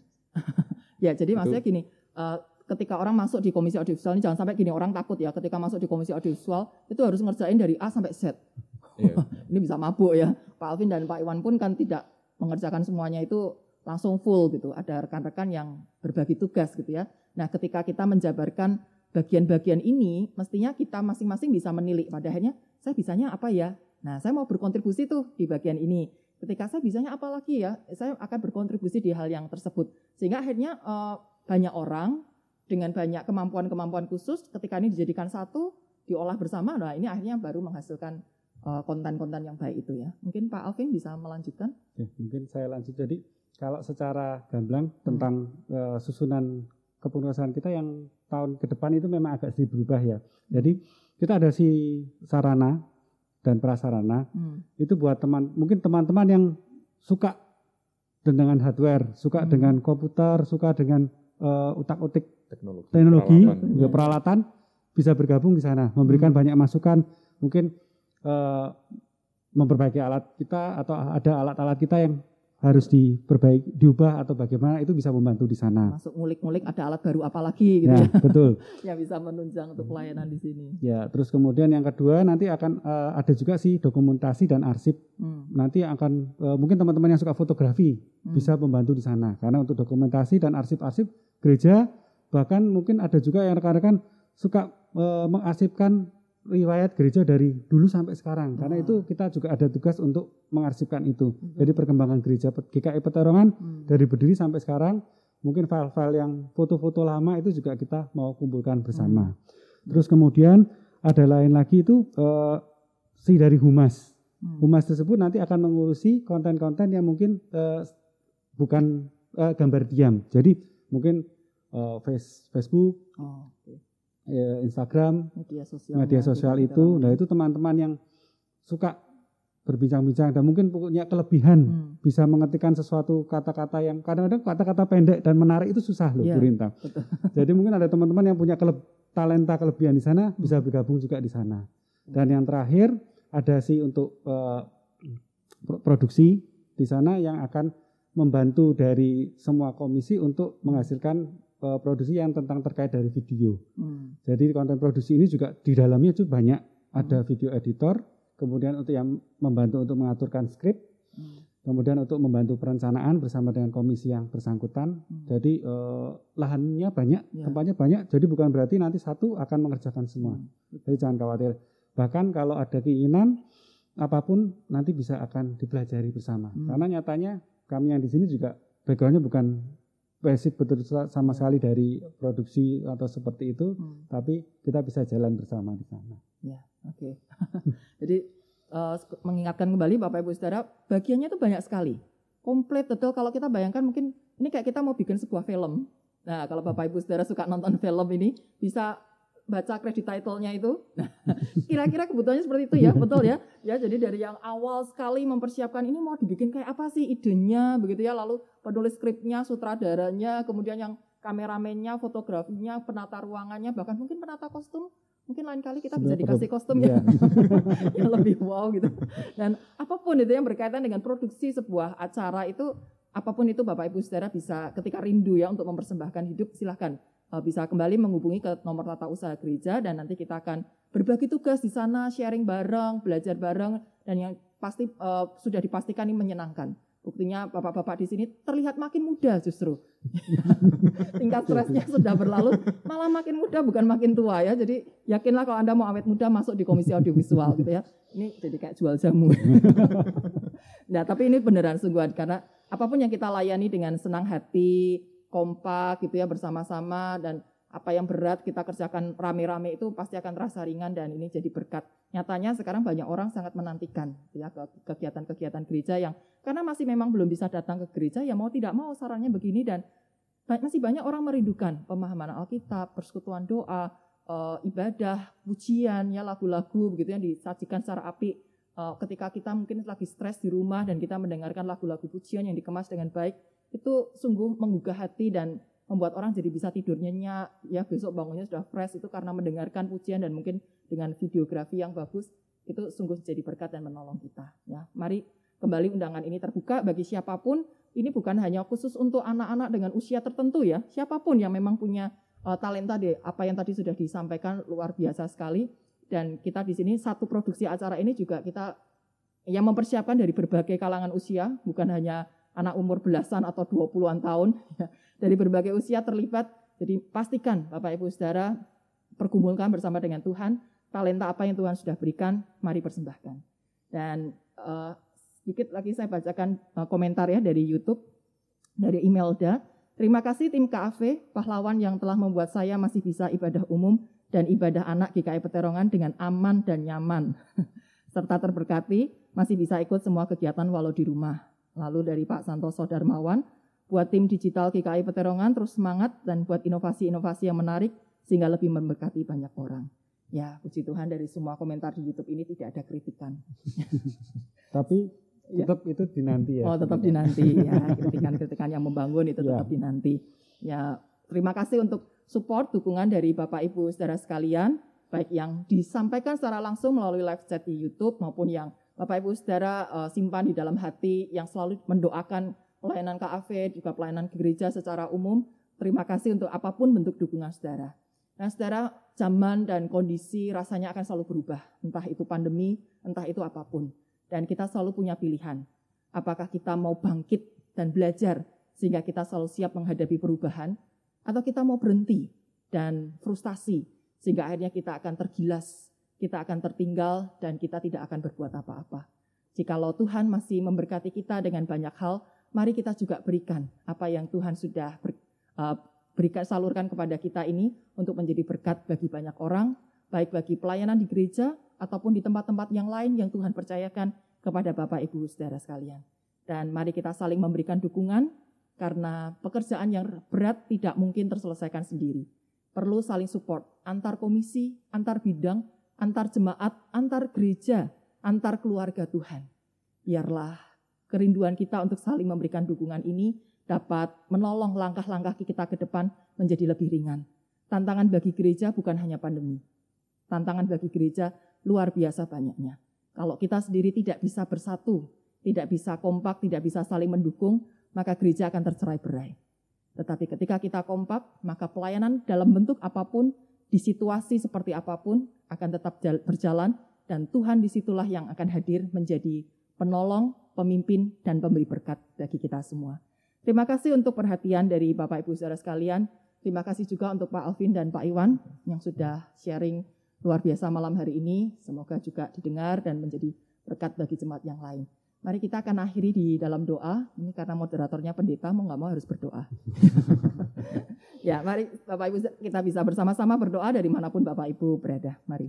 Ya jadi maksudnya gini, uh, ketika orang masuk di Komisi Audiovisual ini jangan sampai gini, orang takut ya ketika masuk di Komisi Audiovisual itu harus ngerjain dari A sampai Z. Yeah. Ini bisa mabuk ya. Pak Alvin dan Pak Iwan pun kan tidak mengerjakan semuanya itu langsung full gitu. Ada rekan-rekan yang berbagi tugas gitu ya. Nah ketika kita menjabarkan bagian-bagian ini, mestinya kita masing-masing bisa menilik. Pada akhirnya saya bisanya apa ya? Nah saya mau berkontribusi tuh di bagian ini. Ketika saya bisanya apa lagi ya? Saya akan berkontribusi di hal yang tersebut. Sehingga akhirnya uh, banyak orang dengan banyak kemampuan-kemampuan khusus, ketika ini dijadikan satu, diolah bersama, nah ini akhirnya baru menghasilkan uh, konten-konten yang baik itu ya. Mungkin Pak Alvin bisa melanjutkan? Ya, mungkin saya lanjut. Jadi kalau secara gamblang hmm. tentang uh, susunan kepengurusan kita yang tahun ke depan itu memang agak sedikit berubah ya. Jadi kita ada si sarana dan prasarana. Hmm. Itu buat teman, mungkin teman-teman yang suka dengan hardware, suka Hmm. dengan komputer, suka dengan uh, utak-utik Teknologi, teknologi, peralatan. juga peralatan, bisa bergabung di sana, memberikan Hmm. banyak masukan, mungkin uh, memperbaiki alat kita atau ada alat-alat kita yang harus diperbaiki, diubah atau bagaimana, itu bisa membantu di sana. Masuk ngulik-ngulik ada alat baru apa lagi gitu Ya, ya, betul. yang bisa menunjang untuk pelayanan di sini. Ya, terus kemudian yang kedua nanti akan uh, ada juga sih dokumentasi dan arsip. Hmm. Nanti akan uh, mungkin teman-teman yang suka fotografi Hmm. bisa membantu di sana, karena untuk dokumentasi dan arsip-arsip gereja, bahkan mungkin ada juga yang rekan-rekan suka uh, mengarsipkan riwayat gereja dari dulu sampai sekarang, karena Wah. itu kita juga ada tugas untuk mengarsipkan itu. Betul. Jadi perkembangan gereja G K I Peterongan Hmm. dari berdiri sampai sekarang, mungkin file-file yang foto-foto lama itu juga kita mau kumpulkan bersama. Hmm. Terus kemudian ada lain lagi itu uh, si dari humas. Hmm. Humas tersebut nanti akan mengurusi konten-konten yang mungkin uh, bukan uh, gambar diam. Jadi mungkin uh, face, Facebook, Oh, oke. ya, Instagram, Media sosial. media sosial itu. Nah itu teman-teman yang suka berbincang-bincang dan mungkin punya kelebihan Hmm. bisa mengetikkan sesuatu kata-kata yang kadang-kadang kata-kata pendek dan menarik itu susah loh, Iya, Bu Rinta. betul. Jadi mungkin ada teman-teman yang punya kele- talenta kelebihan di sana bisa bergabung juga di sana. Dan yang terakhir ada sih untuk uh, pro- produksi di sana yang akan membantu dari semua komisi untuk menghasilkan uh, produksi yang tentang terkait dari video. Hmm. Jadi konten produksi ini juga di dalamnya itu banyak, ada video editor, kemudian untuk yang membantu untuk mengaturkan skrip, Hmm. kemudian untuk membantu perencanaan bersama dengan komisi yang bersangkutan. Hmm. Jadi eh, lahannya banyak, Ya. tempatnya banyak, jadi bukan berarti nanti satu akan mengerjakan semua. Hmm. Jadi jangan khawatir. Bahkan kalau ada keinginan, apapun nanti bisa akan dipelajari bersama. Hmm. Karena nyatanya kami yang di sini juga backgroundnya bukan basic betul sama sekali dari produksi atau seperti itu, Hmm. tapi kita bisa jalan bersama di sana. Ya, oke. Jadi uh, mengingatkan kembali Bapak Ibu Saudara, bagiannya itu banyak sekali. Komplit betul, kalau kita bayangkan mungkin ini kayak kita mau bikin sebuah film. Nah, kalau Bapak Ibu Saudara suka nonton film ini, bisa baca kredit title-nya itu. Nah, kira-kira kebutuhannya seperti itu ya, betul ya? Ya, jadi dari yang awal sekali mempersiapkan ini mau dibikin kayak apa sih idenya, begitu ya, lalu penulis skripnya, sutradaranya, kemudian yang kameramennya, fotografinya, penata ruangannya, bahkan mungkin penata kostum. Mungkin lain kali kita bisa Sebenarnya dikasih perlu- kostum iya. ya, yang lebih wow gitu. Dan apapun itu yang berkaitan dengan produksi sebuah acara itu, apapun itu Bapak Ibu Saudara bisa ketika rindu ya untuk mempersembahkan hidup, silahkan uh, bisa kembali menghubungi ke nomor tata usaha gereja dan nanti kita akan berbagi tugas di sana, sharing bareng, belajar bareng, dan yang pasti uh, sudah dipastikan ini menyenangkan. Buktinya bapak-bapak di sini terlihat makin muda justru. Tingkat stresnya sudah berlalu, malah makin muda bukan makin tua ya. Jadi yakinlah kalau Anda mau awet muda masuk di komisi audiovisual gitu ya. Ini jadi kayak jual jamu. Nah tapi ini beneran sungguhan karena apapun yang kita layani dengan senang hati, kompak gitu ya bersama-sama dan apa yang berat kita kerjakan rame-rame itu pasti akan terasa ringan dan ini jadi berkat. Nyatanya sekarang banyak orang sangat menantikan ya kegiatan-kegiatan gereja yang karena masih memang belum bisa datang ke gereja ya mau tidak mau sarannya begini dan masih banyak orang merindukan pemahaman Alkitab, persekutuan doa, e, ibadah, pujian ya lagu-lagu begitu yang disajikan secara apik e, ketika kita mungkin lagi stres di rumah dan kita mendengarkan lagu-lagu pujian yang dikemas dengan baik itu sungguh menggugah hati dan membuat orang jadi bisa tidur nyenyak, ya besok bangunnya sudah fresh itu karena mendengarkan pujian dan mungkin dengan videografi yang bagus itu sungguh jadi berkat dan menolong kita. Ya, mari kembali undangan ini terbuka bagi siapapun. Ini bukan hanya khusus untuk anak-anak dengan usia tertentu ya, siapapun yang memang punya uh, talenta deh, apa yang tadi sudah disampaikan luar biasa sekali. Dan kita di sini satu produksi acara ini juga kita yang mempersiapkan dari berbagai kalangan usia, bukan hanya anak umur belasan atau dua puluhan tahun, dari berbagai usia terlibat. Jadi pastikan Bapak Ibu Saudara pergumulkan bersama dengan Tuhan, talenta apa yang Tuhan sudah berikan, mari persembahkan. Dan uh, sedikit lagi saya bacakan uh, komentar ya dari YouTube, dari Imelda. Terima kasih tim K A V, pahlawan yang telah membuat saya masih bisa ibadah umum dan ibadah anak G K I Peterongan dengan aman dan nyaman. Serta terberkati, masih bisa ikut semua kegiatan walau di rumah. Lalu dari Pak Santoso Darmawan, buat tim digital G K I Peterongan terus semangat dan buat inovasi-inovasi yang menarik sehingga lebih memberkati banyak orang. Ya, puji Tuhan dari semua komentar di YouTube ini tidak ada kritikan. Tapi tetap ya. Itu dinanti ya. Oh, tetap dinanti ya. Kritikan-kritikan yang membangun itu tetap ya. dinanti. Ya, terima kasih untuk support, dukungan dari Bapak Ibu saudara sekalian, baik yang disampaikan secara langsung melalui live chat di YouTube maupun yang Bapak Ibu saudara uh, simpan di dalam hati yang selalu mendoakan pelayanan K A V, juga pelayanan gereja secara umum. Terima kasih untuk apapun bentuk dukungan saudara. Nah saudara, zaman dan kondisi rasanya akan selalu berubah, entah itu pandemi, entah itu apapun. Dan kita selalu punya pilihan, apakah kita mau bangkit dan belajar sehingga kita selalu siap menghadapi perubahan, atau kita mau berhenti dan frustasi sehingga akhirnya kita akan tergilas, kita akan tertinggal dan kita tidak akan berbuat apa-apa. Jikalau Tuhan masih memberkati kita dengan banyak hal, mari kita juga berikan apa yang Tuhan sudah ber, uh, berikan, salurkan kepada kita ini untuk menjadi berkat bagi banyak orang, baik bagi pelayanan di gereja ataupun di tempat-tempat yang lain yang Tuhan percayakan kepada Bapak Ibu saudara sekalian. Dan mari kita saling memberikan dukungan karena pekerjaan yang berat tidak mungkin terselesaikan sendiri. Perlu saling support antar komisi, antar bidang, antar jemaat, antar gereja, antar keluarga Tuhan. Biarlah kerinduan kita untuk saling memberikan dukungan ini dapat menolong langkah-langkah kita ke depan menjadi lebih ringan. Tantangan bagi gereja bukan hanya pandemi. Tantangan bagi gereja luar biasa banyaknya. Kalau kita sendiri tidak bisa bersatu, tidak bisa kompak, tidak bisa saling mendukung, maka gereja akan tercerai-berai. Tetapi ketika kita kompak, maka pelayanan dalam bentuk apapun, di situasi seperti apapun, akan tetap berjalan, dan Tuhan disitulah yang akan hadir menjadi penolong, pemimpin, dan pemberi berkat bagi kita semua. Terima kasih untuk perhatian dari Bapak Ibu saudara sekalian. Terima kasih juga untuk Pak Alvin dan Pak Iwan yang sudah sharing luar biasa malam hari ini. Semoga juga didengar dan menjadi berkat bagi jemaat yang lain. Mari kita akan akhiri di dalam doa. Ini karena moderatornya pendeta, mau nggak mau harus berdoa. Ya, mari Bapak Ibu kita bisa bersama-sama berdoa dari manapun Bapak Ibu berada. Mari.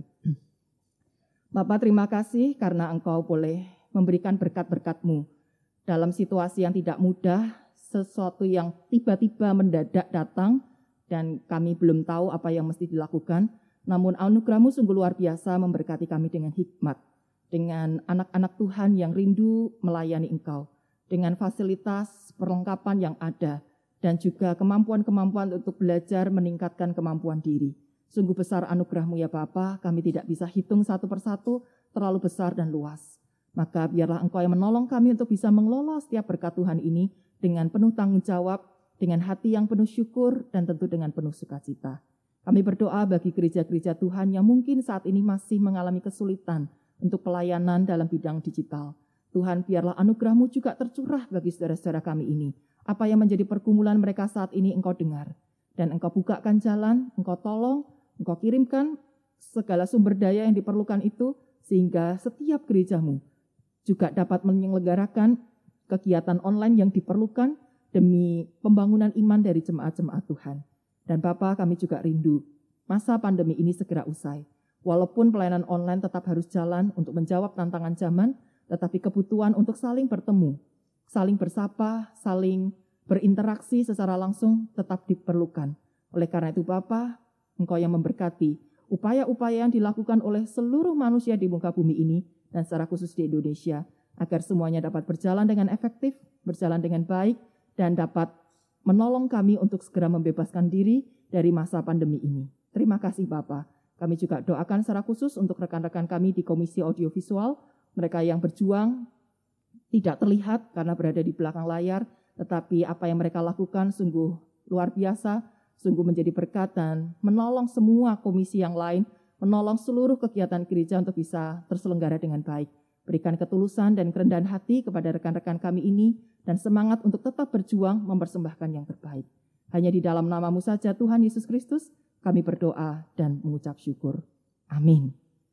Bapak, terima kasih karena Engkau boleh memberikan berkat-berkat-Mu dalam situasi yang tidak mudah, sesuatu yang tiba-tiba mendadak datang dan kami belum tahu apa yang mesti dilakukan. Namun anugerah-Mu sungguh luar biasa memberkati kami dengan hikmat, dengan anak-anak Tuhan yang rindu melayani Engkau, dengan fasilitas perlengkapan yang ada, dan juga kemampuan-kemampuan untuk belajar meningkatkan kemampuan diri. Sungguh besar anugerah-Mu ya Bapa, kami tidak bisa hitung satu persatu, terlalu besar dan luas. Maka biarlah Engkau yang menolong kami untuk bisa mengelola setiap berkat Tuhan ini dengan penuh tanggung jawab, dengan hati yang penuh syukur, dan tentu dengan penuh sukacita. Kami berdoa bagi gereja-gereja Tuhan yang mungkin saat ini masih mengalami kesulitan untuk pelayanan dalam bidang digital. Tuhan, biarlah anugerah-Mu juga tercurah bagi saudara-saudara kami ini. Apa yang menjadi pergumulan mereka saat ini Engkau dengar. Dan Engkau bukakan jalan, Engkau tolong, Engkau kirimkan segala sumber daya yang diperlukan itu, sehingga setiap gereja-Mu juga dapat menyelenggarakan kegiatan online yang diperlukan demi pembangunan iman dari jemaat-jemaat Tuhan. Dan Bapa, kami juga rindu masa pandemi ini segera usai. Walaupun pelayanan online tetap harus jalan untuk menjawab tantangan zaman, tetapi kebutuhan untuk saling bertemu, saling bersapa, saling berinteraksi secara langsung tetap diperlukan. Oleh karena itu Bapa, Engkau yang memberkati upaya-upaya yang dilakukan oleh seluruh manusia di muka bumi ini dan secara khusus di Indonesia, agar semuanya dapat berjalan dengan efektif, berjalan dengan baik, dan dapat menolong kami untuk segera membebaskan diri dari masa pandemi ini. Terima kasih Bapa. Kami juga doakan secara khusus untuk rekan-rekan kami di Komisi Audiovisual, mereka yang berjuang tidak terlihat karena berada di belakang layar, tetapi apa yang mereka lakukan sungguh luar biasa, sungguh menjadi berkat dan menolong semua komisi yang lain, menolong seluruh kegiatan gereja untuk bisa terselenggara dengan baik. Berikan ketulusan dan kerendahan hati kepada rekan-rekan kami ini dan semangat untuk tetap berjuang mempersembahkan yang terbaik. Hanya di dalam nama-Mu saja Tuhan Yesus Kristus kami berdoa dan mengucap syukur. Amin.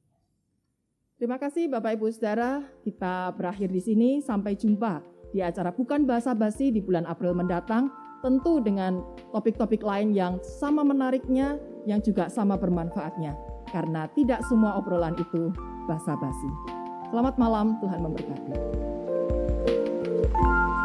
Terima kasih Bapak Ibu Saudara, kita berakhir di sini. Sampai jumpa di acara Bukan Basa-Basi di bulan April mendatang, tentu dengan topik-topik lain yang sama menariknya, yang juga sama bermanfaatnya. Karena tidak semua obrolan itu basa-basi. Selamat malam, Tuhan memberkati.